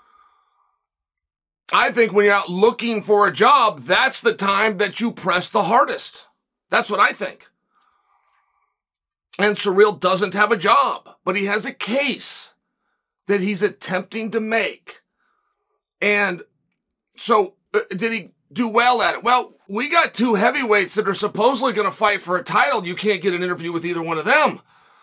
I think when you're out looking for a job, that's the time that you press the hardest. That's what I think. And Ciryl doesn't have a job, but he has a case that he's attempting to make. And so, did he do well at it? Well, we got two heavyweights that are supposedly going to fight for a title. You can't get an interview with either one of them.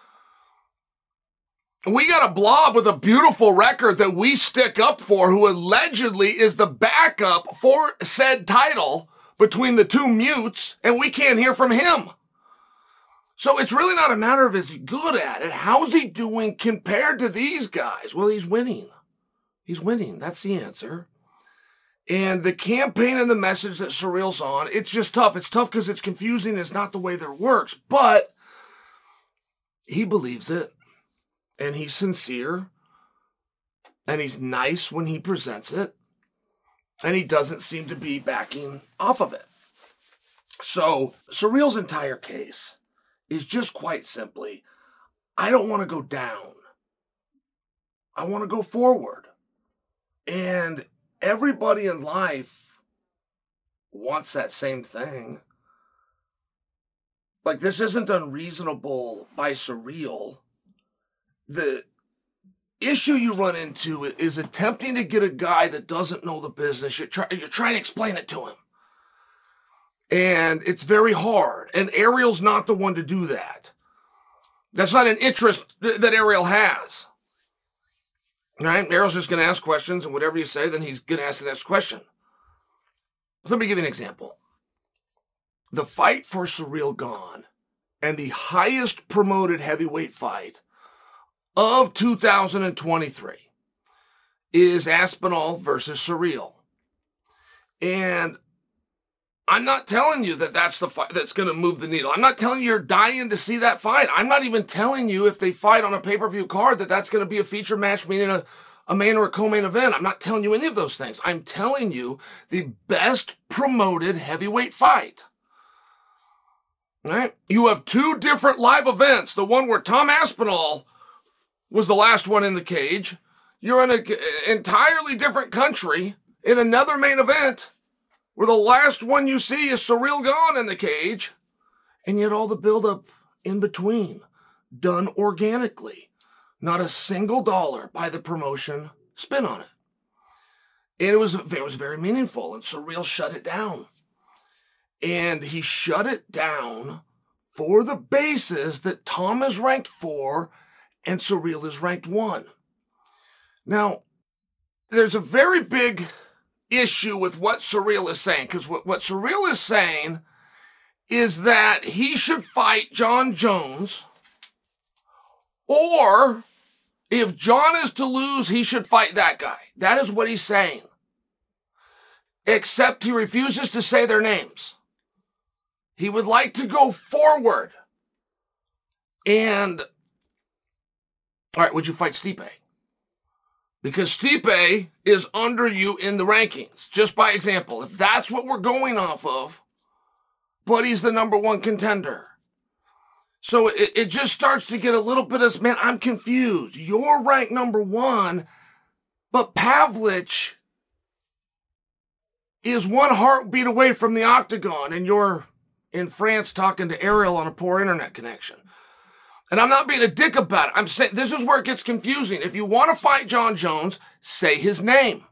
We got a blob with a beautiful record that we stick up for, who allegedly is the backup for said title between the two mutes, and we can't hear from him. So it's really not a matter of is he good at it. How's he doing compared to these guys? Well, he's winning. He's winning. That's the answer. And the campaign and the message that Ciryl's on, it's just tough. It's tough because it's confusing. It's not the way that it works. But he believes it. And he's sincere. And he's nice when he presents it. And he doesn't seem to be backing off of it. So Ciryl's entire case is just quite simply, I don't want to go down. I want to go forward. And everybody in life wants that same thing. Like, this isn't unreasonable by Ciryl. The issue you run into is attempting to get a guy that doesn't know the business. You're trying to explain it to him. And it's very hard. And Ariel's not the one to do that. That's not an interest that Ariel has. Right? Ariel's just going to ask questions, and whatever you say, then he's going to ask the next question. Let me give you an example. the fight for Ciryl Gane and the highest promoted heavyweight fight of 2023 is Aspinall versus Ciryl. And I'm not telling you that that's the fight that's going to move the needle. I'm not telling you you're dying to see that fight. I'm not even telling you if they fight on a pay-per-view card that that's going to be a feature match, meaning a main or a co-main event. I'm not telling you any of those things. I'm telling you the best promoted heavyweight fight. Right? You have two different live events. The one where Tom Aspinall was the last one in the cage. You're in an entirely different country in another main event where the last one you see is Ciryl Gane in the cage, and yet all the buildup in between, done organically. Not a single dollar by the promotion spin on it. And it was very meaningful, and Ciryl shut it down. And he shut it down for the basis that Tom is ranked 4 and Ciryl is ranked 1. Now, there's a very big issue with what Ciryl is saying, because what Ciryl is saying is that he should fight Jon Jones, or if Jon is to lose, he should fight that guy. That is what he's saying. Except he refuses to say their names. He would like to go forward. And, all right, would you fight Stipe? Because Stipe is under you in the rankings, just by example. If that's what we're going off of, but he's the number 1 contender. So it just starts to get a little bit of, man, I'm confused. You're ranked number 1, but Pavlich is one heartbeat away from the octagon, and you're in France talking to Ariel on a poor internet connection. And I'm not being a dick about it. I'm saying this is where it gets confusing. If you want to fight Jon Jones, say his name.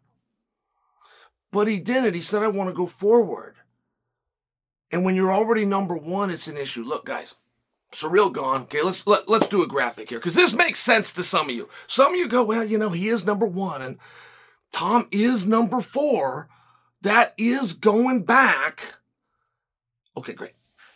But he didn't. He said, I want to go forward. And when you're already number 1, it's an issue. Look, guys, Ciryl Gane. Okay, let's do a graphic here, because this makes sense to some of you. Some of you go, well, he is number 1, and Tom is number 4. That is going back. Okay, great.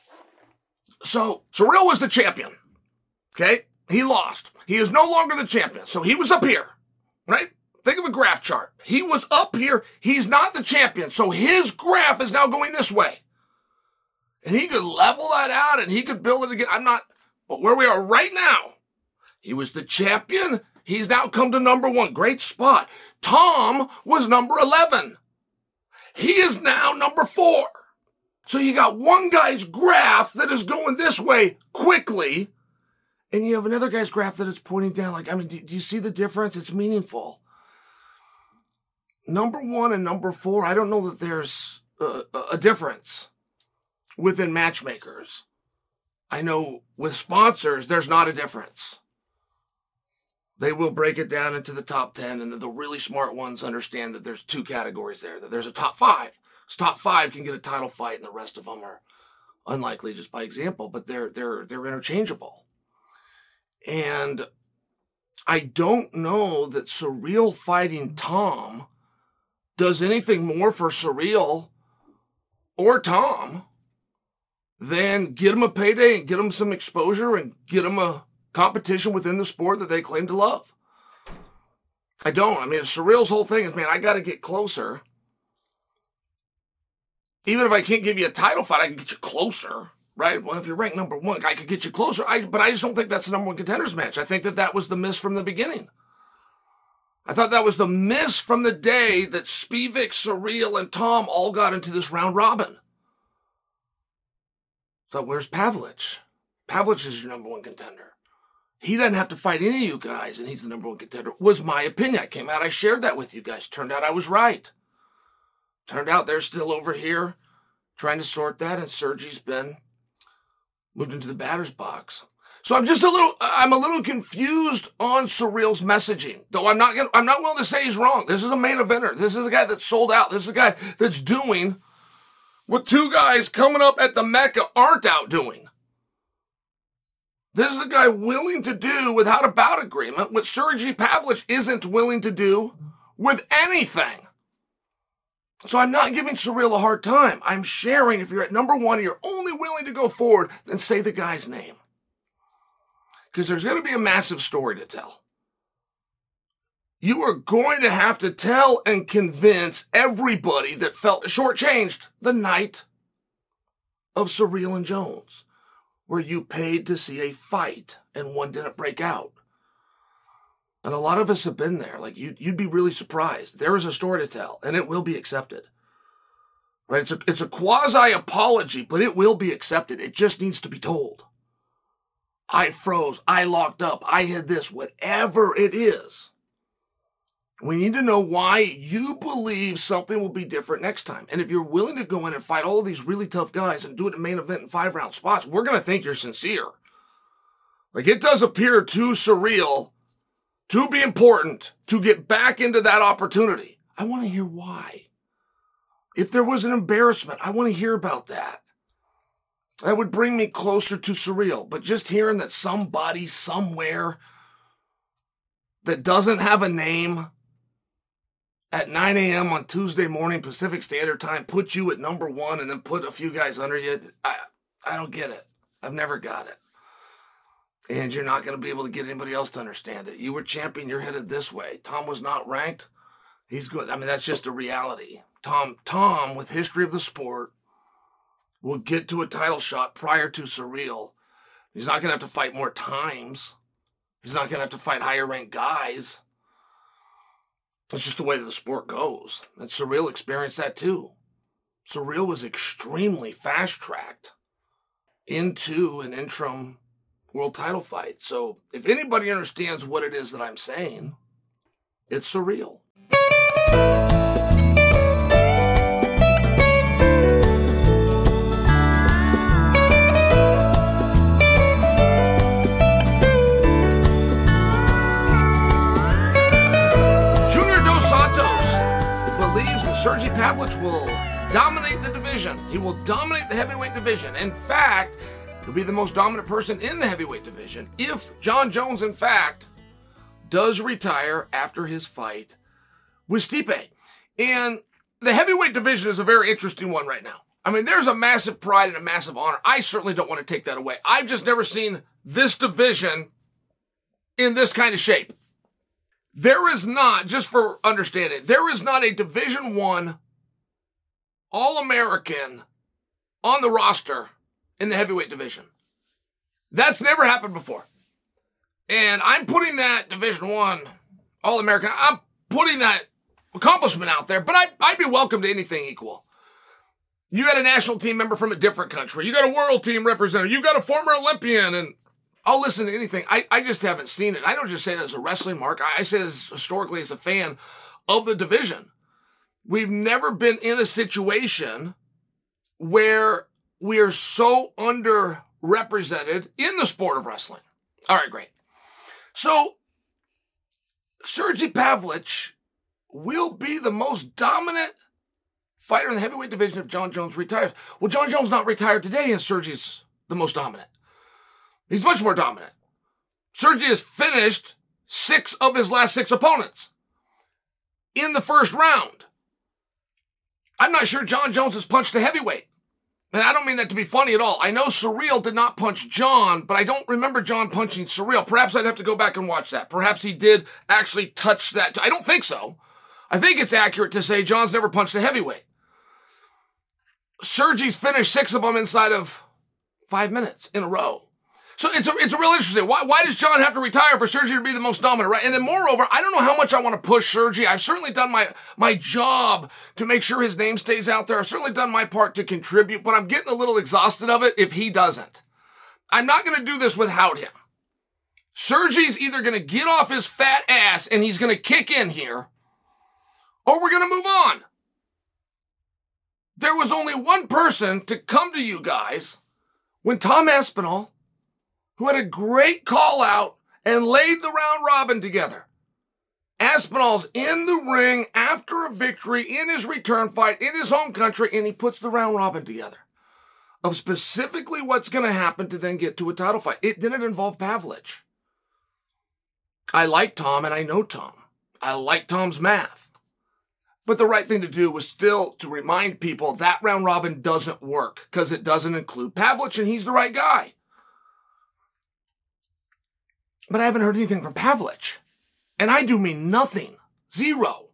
So Ciryl was the champion. Okay, he lost. He is no longer the champion. So he was up here, right? Think of a graph chart. He was up here. He's not the champion. So his graph is now going this way. And he could level that out and he could build it again. But where we are right now, he was the champion. He's now come to number 1. Great spot. Tom was number 11. He is now number 4. So you got one guy's graph that is going this way quickly, and you have another guy's graph that is pointing down. Do you see the difference? It's meaningful. Number 1 and number 4, I don't know that there's a difference within matchmakers. I know with sponsors, there's not a difference. They will break it down into the top 10, and the really smart ones understand that there's 2 categories there, that there's a top 5. So top 5 can get a title fight, and the rest of them are unlikely just by example, but they're interchangeable. And I don't know that Ciryl fighting Tom does anything more for Ciryl or Tom than get him a payday and get him some exposure and get him a competition within the sport that they claim to love. I don't. Ciryl's whole thing is, man, I got to get closer. Even if I can't give you a title fight, I can get you closer. Right? Well, if you're ranked number 1, I could get you closer. But I just don't think that's the number 1 contenders match. I think that was the miss from the beginning. I thought that was the miss from the day that Spivak, Ciryl, and Tom all got into this round robin. So where's Pavlich? Pavlich is your number 1 contender. He doesn't have to fight any of you guys, and he's the number 1 contender, was my opinion. I came out, I shared that with you guys. Turned out I was right. Turned out they're still over here trying to sort that, and Sergey's been moved into the batter's box. So I'm a little confused on Ciryl's messaging, though I'm not willing to say he's wrong. This is a main eventer. This is a guy that's sold out. This is a guy that's doing what 2 guys coming up at the Mecca aren't out doing. This is a guy willing to do, without a bout agreement, what Sergey Pavlich isn't willing to do with anything. So I'm not giving Ciryl a hard time. I'm sharing, if you're at number one and you're only willing to go forward, then say the guy's name. Because there's going to be a massive story to tell. You are going to have to tell and convince everybody that felt shortchanged the night of Ciryl and Jones, where you paid to see a fight and one didn't break out. And a lot of us have been there. Like, you'd be really surprised. There is a story to tell, and it will be accepted. Right? It's a quasi-apology, but it will be accepted. It just needs to be told. I froze. I locked up. I had this. Whatever it is. We need to know why you believe something will be different next time. And if you're willing to go in and fight all of these really tough guys and do it in main event in 5-round spots, we're going to think you're sincere. Like, it does appear to Ciryl to be important to get back into that opportunity. I want to hear why. If there was an embarrassment, I want to hear about that. That would bring me closer to Ciryl. But just hearing that somebody somewhere that doesn't have a name at 9 a.m. on Tuesday morning Pacific Standard Time put you at number one and then put a few guys under you, I don't get it. I've never got it. And you're not going to be able to get anybody else to understand it. You were champion, you're headed this way. Tom was not ranked. He's good. I mean, that's just a reality. Tom, with history of the sport, will get to a title shot prior to Ciryl. He's not going to have to fight more times. He's not going to have to fight higher ranked guys. That's just the way that the sport goes. And Ciryl experienced that too. Ciryl was extremely fast-tracked into an interim world title fight. So if anybody understands what it is that I'm saying, it's Ciryl. Sergey Pavlich will dominate the division. He will dominate the heavyweight division. In fact, he'll be the most dominant person in the heavyweight division if Jon Jones, in fact, does retire after his fight with Stipe. And the heavyweight division is a very interesting one right now. I mean, there's a massive pride and a massive honor. I certainly don't want to take that away. I've just never seen this division in this kind of shape. There is not, just for understanding, there is not a Division I All-American on the roster in the heavyweight division. That's never happened before. And I'm putting that Division I All-American, I'm putting that accomplishment out there, but I'd be welcome to anything equal. You got a national team member from a different country. You got a world team representative. You got a former Olympian, and I'll listen to anything. I just haven't seen it. I don't just say that as a wrestling mark. I say this historically as a fan of the division. We've never been in a situation where we are so underrepresented in the sport of wrestling. All right, great. So, Sergey Pavlich will be the most dominant fighter in the heavyweight division if Jon Jones retires. Well, Jon Jones not retired today, and Sergey's the most dominant. He's much more dominant. Sergey has finished 6 of his last 6 opponents in the first round. I'm not sure Jon Jones has punched a heavyweight. And I don't mean that to be funny at all. I know Ciryl did not punch Jon, but I don't remember Jon punching Ciryl. Perhaps I'd have to go back and watch that. Perhaps he did actually touch that. I don't think so. I think it's accurate to say Jon's never punched a heavyweight. Sergey's finished 6 of them inside of 5 minutes in a row. So it's a real interesting. Why does Jon have to retire for Sergey to be the most dominant, right? And then moreover, I don't know how much I want to push Sergey. I've certainly done my job to make sure his name stays out there. I've certainly done my part to contribute, but I'm getting a little exhausted of it if he doesn't. I'm not going to do this without him. Sergey's either going to get off his fat ass and he's going to kick in here, or we're going to move on. There was only one person to come to you guys when Tom Aspinall, who had a great call out and laid the round robin together. Aspinall's in the ring after a victory in his return fight in his home country, and he puts the round robin together of specifically what's going to happen to then get to a title fight. It didn't involve Pavlich. I like Tom, and I know Tom. I like Tom's math. But the right thing to do was still to remind people that round robin doesn't work because it doesn't include Pavlich, and he's the right guy. But I haven't heard anything from Pavlich. And I do mean nothing. Zero.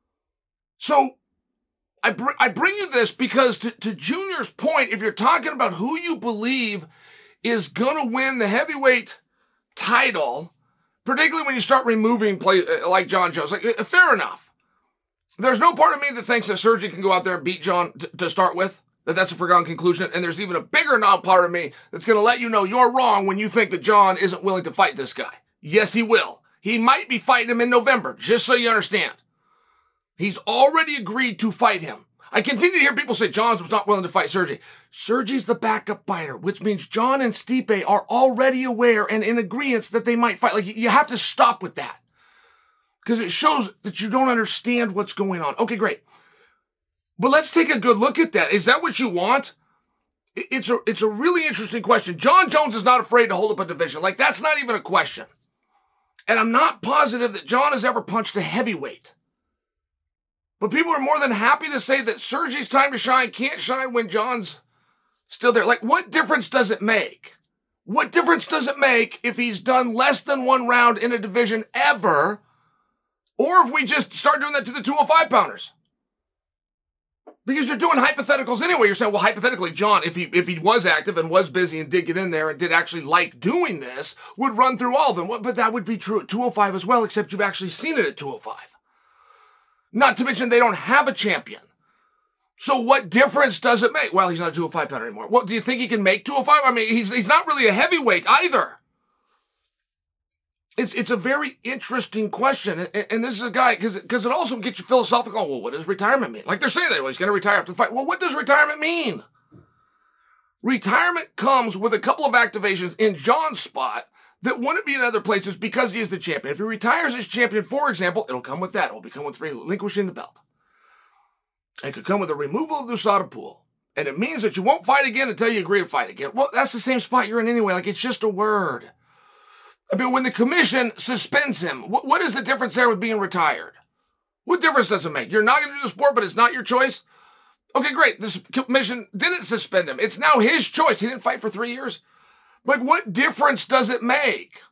So I bring you this because to Junior's point, if you're talking about who you believe is going to win the heavyweight title, particularly when you start removing play like Jon Jones, like fair enough. There's no part of me that thinks that Sergey can go out there and beat Jon to start with, that's a foregone conclusion. And there's even a bigger non-part of me that's going to let you know you're wrong when you think that Jon isn't willing to fight this guy. Yes, he will. He might be fighting him in November, just so you understand. He's already agreed to fight him. I continue to hear people say Jon was not willing to fight Sergey. Sergey's the backup fighter, which means Jon and Stipe are already aware and in agreement that they might fight. Like, you have to stop with that because it shows that you don't understand what's going on. Okay, great. But let's take a good look at that. Is that what you want? It's a really interesting question. Jon Jones is not afraid to hold up a division. Like, that's not even a question. And I'm not positive that Jon has ever punched a heavyweight. But people are more than happy to say that Sergey's time to shine can't shine when Jon's still there. Like, what difference does it make? What difference does it make if he's done less than one round in a division ever, or if we just start doing that to the 205-pounders? Because you're doing hypotheticals anyway. You're saying, well, hypothetically, Jon, if he was active and was busy and did get in there and did actually like doing this, would run through all of them. But that would be true at 205 as well, except you've actually seen it at 205. Not to mention they don't have a champion. So what difference does it make? Well, he's not a 205-pounder anymore. Well, do you think he can make 205? I mean, he's not really a heavyweight either. It's a very interesting question. And this is a guy, because it also gets you philosophical. Well, what does retirement mean? Like they're saying that, well, he's going to retire after the fight. Well, what does retirement mean? Retirement comes with a couple of activations in Jon's spot that wouldn't be in other places because he is the champion. If he retires as champion, for example, it'll come with that. It'll come with relinquishing the belt. It could come with the removal of the USADA pool. And it means that you won't fight again until you agree to fight again. Well, that's the same spot you're in anyway. Like, it's just a word. I mean, when the commission suspends him, what is the difference there with being retired? What difference does it make? You're not going to do the sport, but it's not your choice? Okay, great. This commission didn't suspend him. It's now his choice. He didn't fight for 3 years. Like, what difference does it make?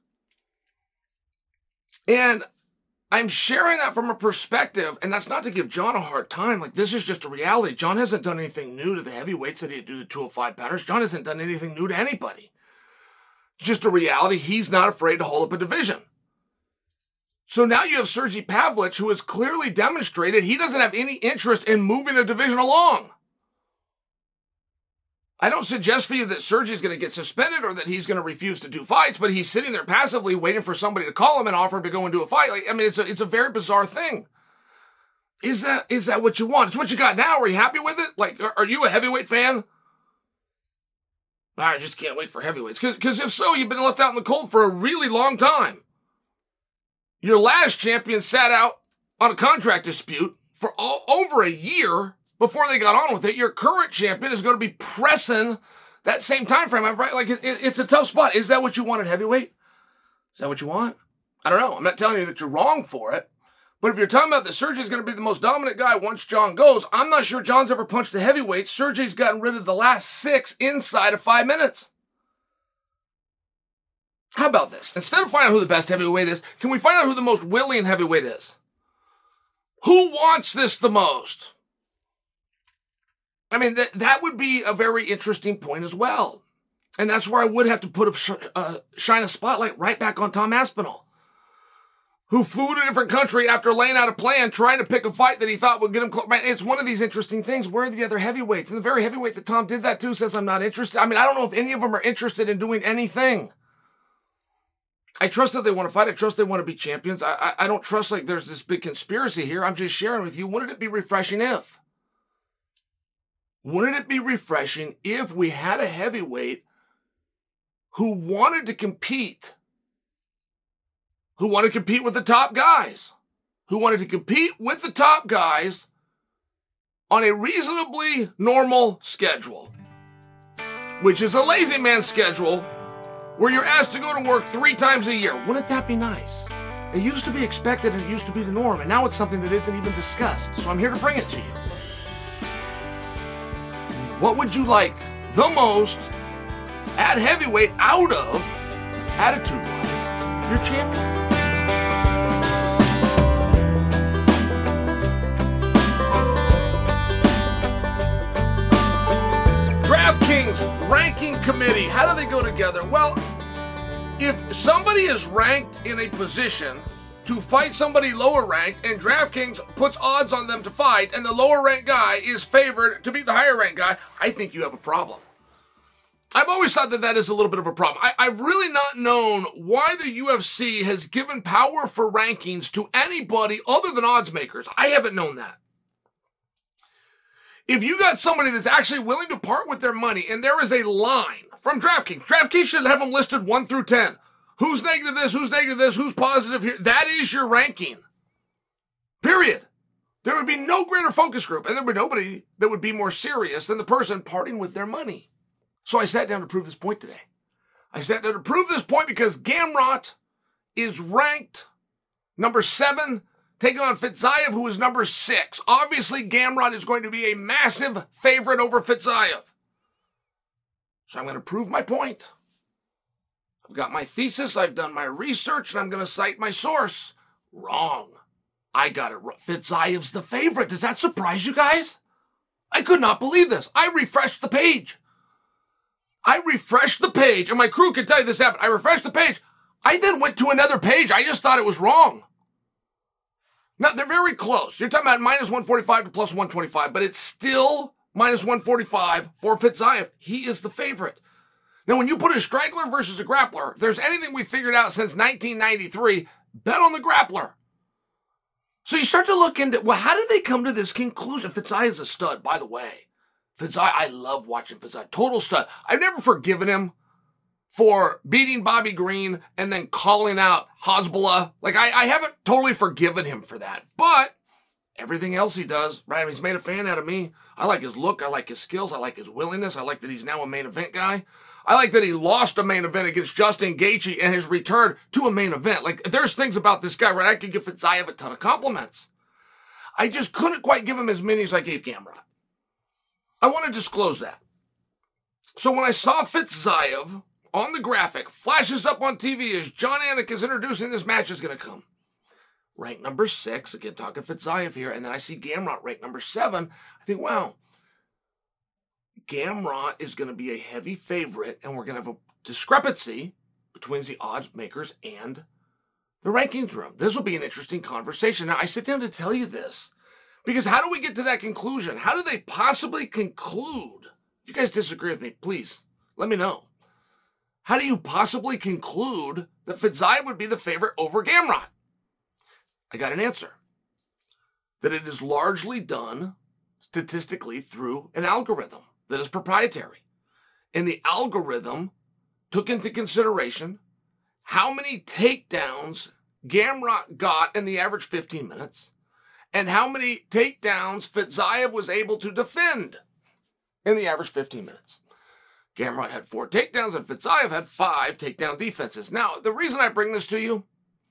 And I'm sharing that from a perspective, and that's not to give Jon a hard time. Like, this is just a reality. Jon hasn't done anything new to the heavyweights that he did to the 205-pounders. Jon hasn't done anything new to anybody. Just a reality. He's not afraid to hold up a division. So now you have Sergey Pavlich, who has clearly demonstrated he doesn't have any interest in moving a division along. I don't suggest for you that Sergey's going to get suspended or that he's going to refuse to do fights, but he's sitting there passively waiting for somebody to call him and offer him to go and do a fight. Like, I mean, it's a very bizarre thing. Is that what you want? It's what you got now. Are you happy with it? Like, are you a heavyweight fan? I just can't wait for heavyweights. Because if so, you've been left out in the cold for a really long time. Your last champion sat out on a contract dispute for over a year before they got on with it. Your current champion is going to be pressing that same time frame, right? Like, it's a tough spot. Is that what you want at heavyweight? Is that what you want? I don't know. I'm not telling you that you're wrong for it. But if you're talking about that Sergey's going to be the most dominant guy once Jon goes, I'm not sure Jon's ever punched a heavyweight. Sergey's gotten rid of the last 6 inside of 5 minutes. How about this? Instead of finding out who the best heavyweight is, can we find out who the most willing heavyweight is? Who wants this the most? I mean, that would be a very interesting point as well. And that's where I would have to shine a spotlight right back on Tom Aspinall, who flew to a different country after laying out a plan, trying to pick a fight that he thought would get him close. It's one of these interesting things. Where are the other heavyweights? And the very heavyweight that Tom did that to says, I'm not interested. I mean, I don't know if any of them are interested in doing anything. I trust that they want to fight. I trust they want to be champions. I don't trust like there's this big conspiracy here. I'm just sharing with you. Wouldn't it be refreshing if? Wouldn't it be refreshing if we had a heavyweight who wanted to compete? Who wanted to compete with the top guys? Who wanted to compete with the top guys on a reasonably normal schedule, which is a lazy man schedule where you're asked to go to work 3 times a year. Wouldn't that be nice? It used to be expected and it used to be the norm, and now it's something that isn't even discussed. So I'm here to bring it to you. What would you like the most at heavyweight out of, attitude-wise, your champion? DraftKings ranking committee. How do they go together? Well, if somebody is ranked in a position to fight somebody lower ranked and DraftKings puts odds on them to fight and the lower ranked guy is favored to beat the higher ranked guy, I think you have a problem. I've always thought that is a little bit of a problem. I've really not known why the UFC has given power for rankings to anybody other than odds makers. I haven't known that. If you got somebody that's actually willing to part with their money and there is a line from DraftKings should have them listed 1 through 10. Who's negative this, who's positive here. That is your ranking. Period. There would be no greater focus group, and there would be nobody that would be more serious than the person parting with their money. So I sat down to prove this point today. I sat down to prove this point because Gamrot is ranked number 7, taking on Fiziev, who is number 6. Obviously, Gamrot is going to be a massive favorite over Fiziev. So I'm going to prove my point. I've got my thesis, I've done my research, and I'm going to cite my source. Wrong. I got it wrong. Fiziev's the favorite. Does that surprise you guys? I could not believe this. I refreshed the page. And my crew can tell you this happened. I refreshed the page. I then went to another page. I just thought it was wrong. Now, they're very close. You're talking about minus 145 to plus 125, but it's still minus 145 for Fiziev. He is the favorite. Now, when you put a straggler versus a grappler, if there's anything we figured out since 1993, bet on the grappler. So you start to look into, well, how did they come to this conclusion? Fiziev is a stud, by the way. Fiziev, I love watching Fiziev. Total stud. I've never forgiven him for beating Bobby Green and then calling out Hasbulla. Like, I haven't totally forgiven him for that. But everything else he does, right? I mean, he's made a fan out of me. I like his look. I like his skills. I like his willingness. I like that he's now a main event guy. I like that he lost a main event against Justin Gaethje and has returned to a main event. Like, there's things about this guy, right? I could give Fiziev a ton of compliments. I just couldn't quite give him as many as I gave Gamrot. I want to disclose that. So when I saw Fiziev on the graphic, flashes up on TV as Jon Anik is introducing this match is going to come. Ranked number 6, again, talking Fiziev here, and then I see Gamrot ranked number 7. I think, wow, Gamrot is going to be a heavy favorite, and we're going to have a discrepancy between the odds makers and the rankings room. This will be an interesting conversation. Now, I sit down to tell you this, because how do we get to that conclusion? How do they possibly conclude? If you guys disagree with me, please let me know. How do you possibly conclude that Fiziev would be the favorite over Gamrot? I got an answer. That it is largely done statistically through an algorithm that is proprietary. And the algorithm took into consideration how many takedowns Gamrot got in the average 15 minutes and how many takedowns Fiziev was able to defend in the average 15 minutes. Gamrot had 4 takedowns and Fiziev had 5 takedown defenses. Now, the reason I bring this to you,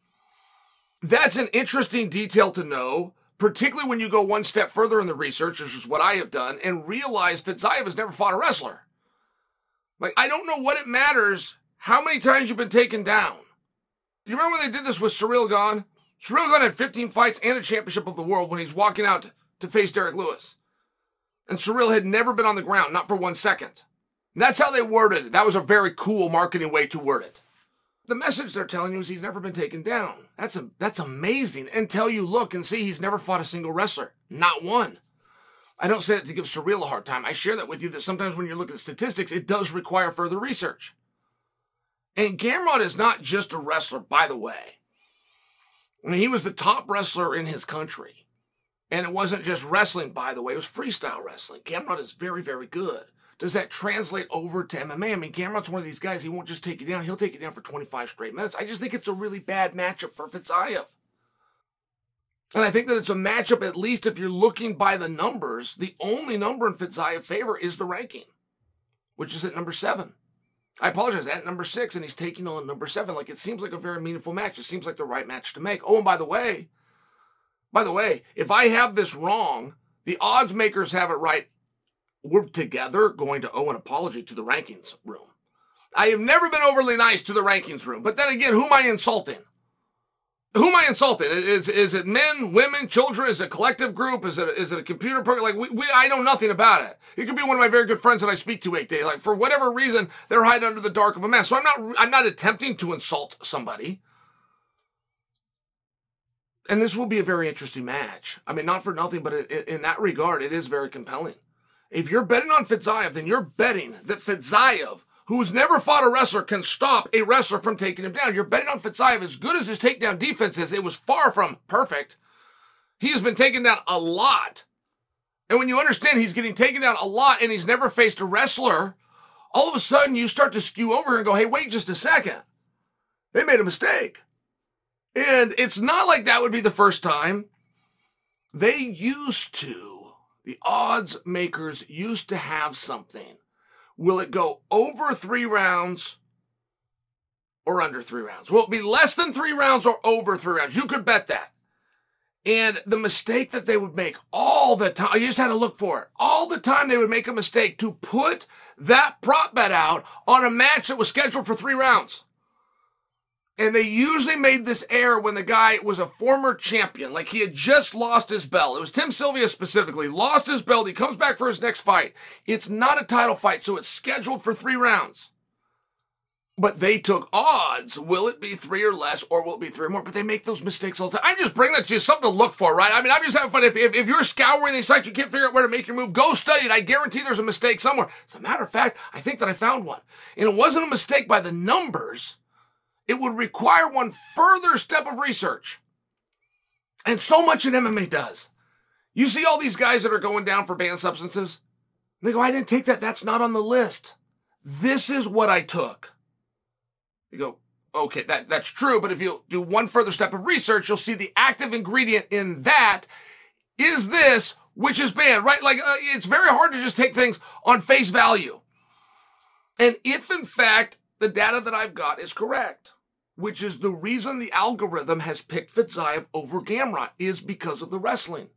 that's an interesting detail to know, particularly when you go one step further in the research, which is what I have done, and realize Fiziev has never fought a wrestler. Like, I don't know what it matters how many times you've been taken down. You remember when they did this with Ciryl Gane? Ciryl Gane had 15 fights and a championship of the world when he's walking out to face Derek Lewis. And Ciryl had never been on the ground, not for 1 second. And that's how they worded it. That was a very cool marketing way to word it. The message they're telling you is he's never been taken down. That's amazing. Until you look and see he's never fought a single wrestler. Not one. I don't say that to give Ciryl a hard time. I share that with you that sometimes when you're looking at statistics, it does require further research. And Gamrot is not just a wrestler, by the way. I mean, he was the top wrestler in his country. And it wasn't just wrestling, by the way. It was freestyle wrestling. Gamrot is very, very good. Does that translate over to MMA? I mean, Gamrot's one of these guys, he won't just take you down. He'll take you down for 25 straight minutes. I just think it's a really bad matchup for Fiziev. And I think that it's a matchup, at least if you're looking by the numbers, the only number in Fiziev's favor is the ranking, which is at number 7. I apologize, at number 6, and he's taking on number 7. Like, it seems like a very meaningful match. It seems like the right match to make. Oh, and by the way, if I have this wrong, the odds makers have it right. We're together going to owe an apology to the rankings room. I have never been overly nice to the rankings room, but then again, who am I insulting? Who am I insulting? Is it men, women, children? Is it a collective group? Is it a computer program? Like, I know nothing about it. It could be one of my very good friends that I speak to 8 days. Like, for whatever reason, they're hiding under the dark of a mask. So I'm not attempting to insult somebody. And this will be a very interesting match. I mean, not for nothing, but in that regard, it is very compelling. If you're betting on Fedzayev, then you're betting that Fedzayev, who's never fought a wrestler, can stop a wrestler from taking him down. You're betting on Fedzayev. As good as his takedown defense is, it was far from perfect. He has been taken down a lot. And when you understand he's getting taken down a lot and he's never faced a wrestler, all of a sudden you start to skew over and go, hey, wait just a second. They made a mistake. And it's not like that would be the first time. The odds makers used to have something. Will it go over 3 rounds or under 3 rounds? Will it be less than 3 rounds or over 3 rounds? You could bet that. And the mistake that they would make all the time, you just had to look for it. All the time they would make a mistake to put that prop bet out on a match that was scheduled for 3 rounds. And they usually made this error when the guy was a former champion, like he had just lost his belt. It was Tim Sylvia specifically, lost his belt. He comes back for his next fight. It's not a title fight, so it's scheduled for 3 rounds. But they took odds. Will it be 3 or less, or will it be 3 or more? But they make those mistakes all the time. I'm just bringing that to you, something to look for, right? I mean, I'm just having fun. If you're scouring these sites, you can't figure out where to make your move, go study it. I guarantee there's a mistake somewhere. As a matter of fact, I think that I found one. And it wasn't a mistake by the numbers. It would require one further step of research. And so much in MMA does. You see all these guys that are going down for banned substances? They go, I didn't take that. That's not on the list. This is what I took. You go, okay, that's true. But if you do one further step of research, you'll see the active ingredient in that is this, which is banned, right? Like, it's very hard to just take things on face value. And if, in fact, the data that I've got is correct, which is the reason the algorithm has picked Fedzayev over Gamrot, is because of the wrestling.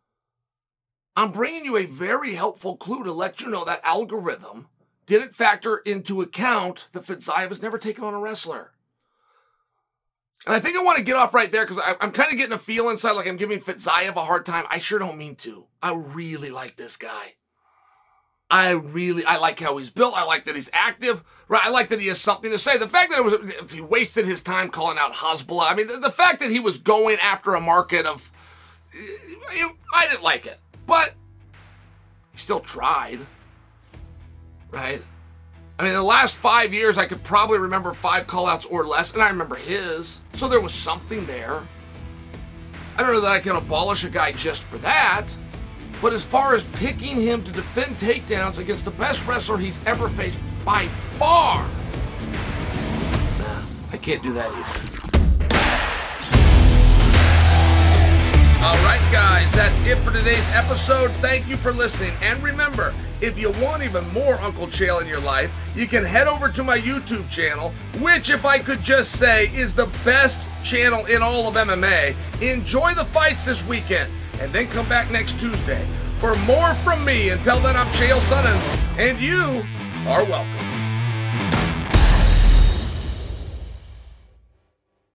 I'm bringing you a very helpful clue to let you know that algorithm didn't factor into account that Fedzayev has never taken on a wrestler. And I think I want to get off right there because I'm kind of getting a feel inside like I'm giving Fedzayev a hard time. I sure don't mean to. I really like this guy. I like how he's built. I like that he's active. Right? I like that he has something to say. The fact that he wasted his time calling out Hezbollah. I mean, the fact that he was going after a market of, I didn't like it, but he still tried. Right? I mean, in the last 5 years, I could probably remember 5 callouts or less, and I remember his. So there was something there. I don't know that I can abolish a guy just for that. But as far as picking him to defend takedowns against the best wrestler he's ever faced by far, I can't do that either. All right, guys, that's it for today's episode. Thank you for listening. And remember, if you want even more Uncle Chael in your life, you can head over to my YouTube channel, which, if I could just say, is the best channel in all of MMA. Enjoy the fights this weekend, and then come back next Tuesday for more from me. Until then, I'm Chael Sonnen, and you are welcome.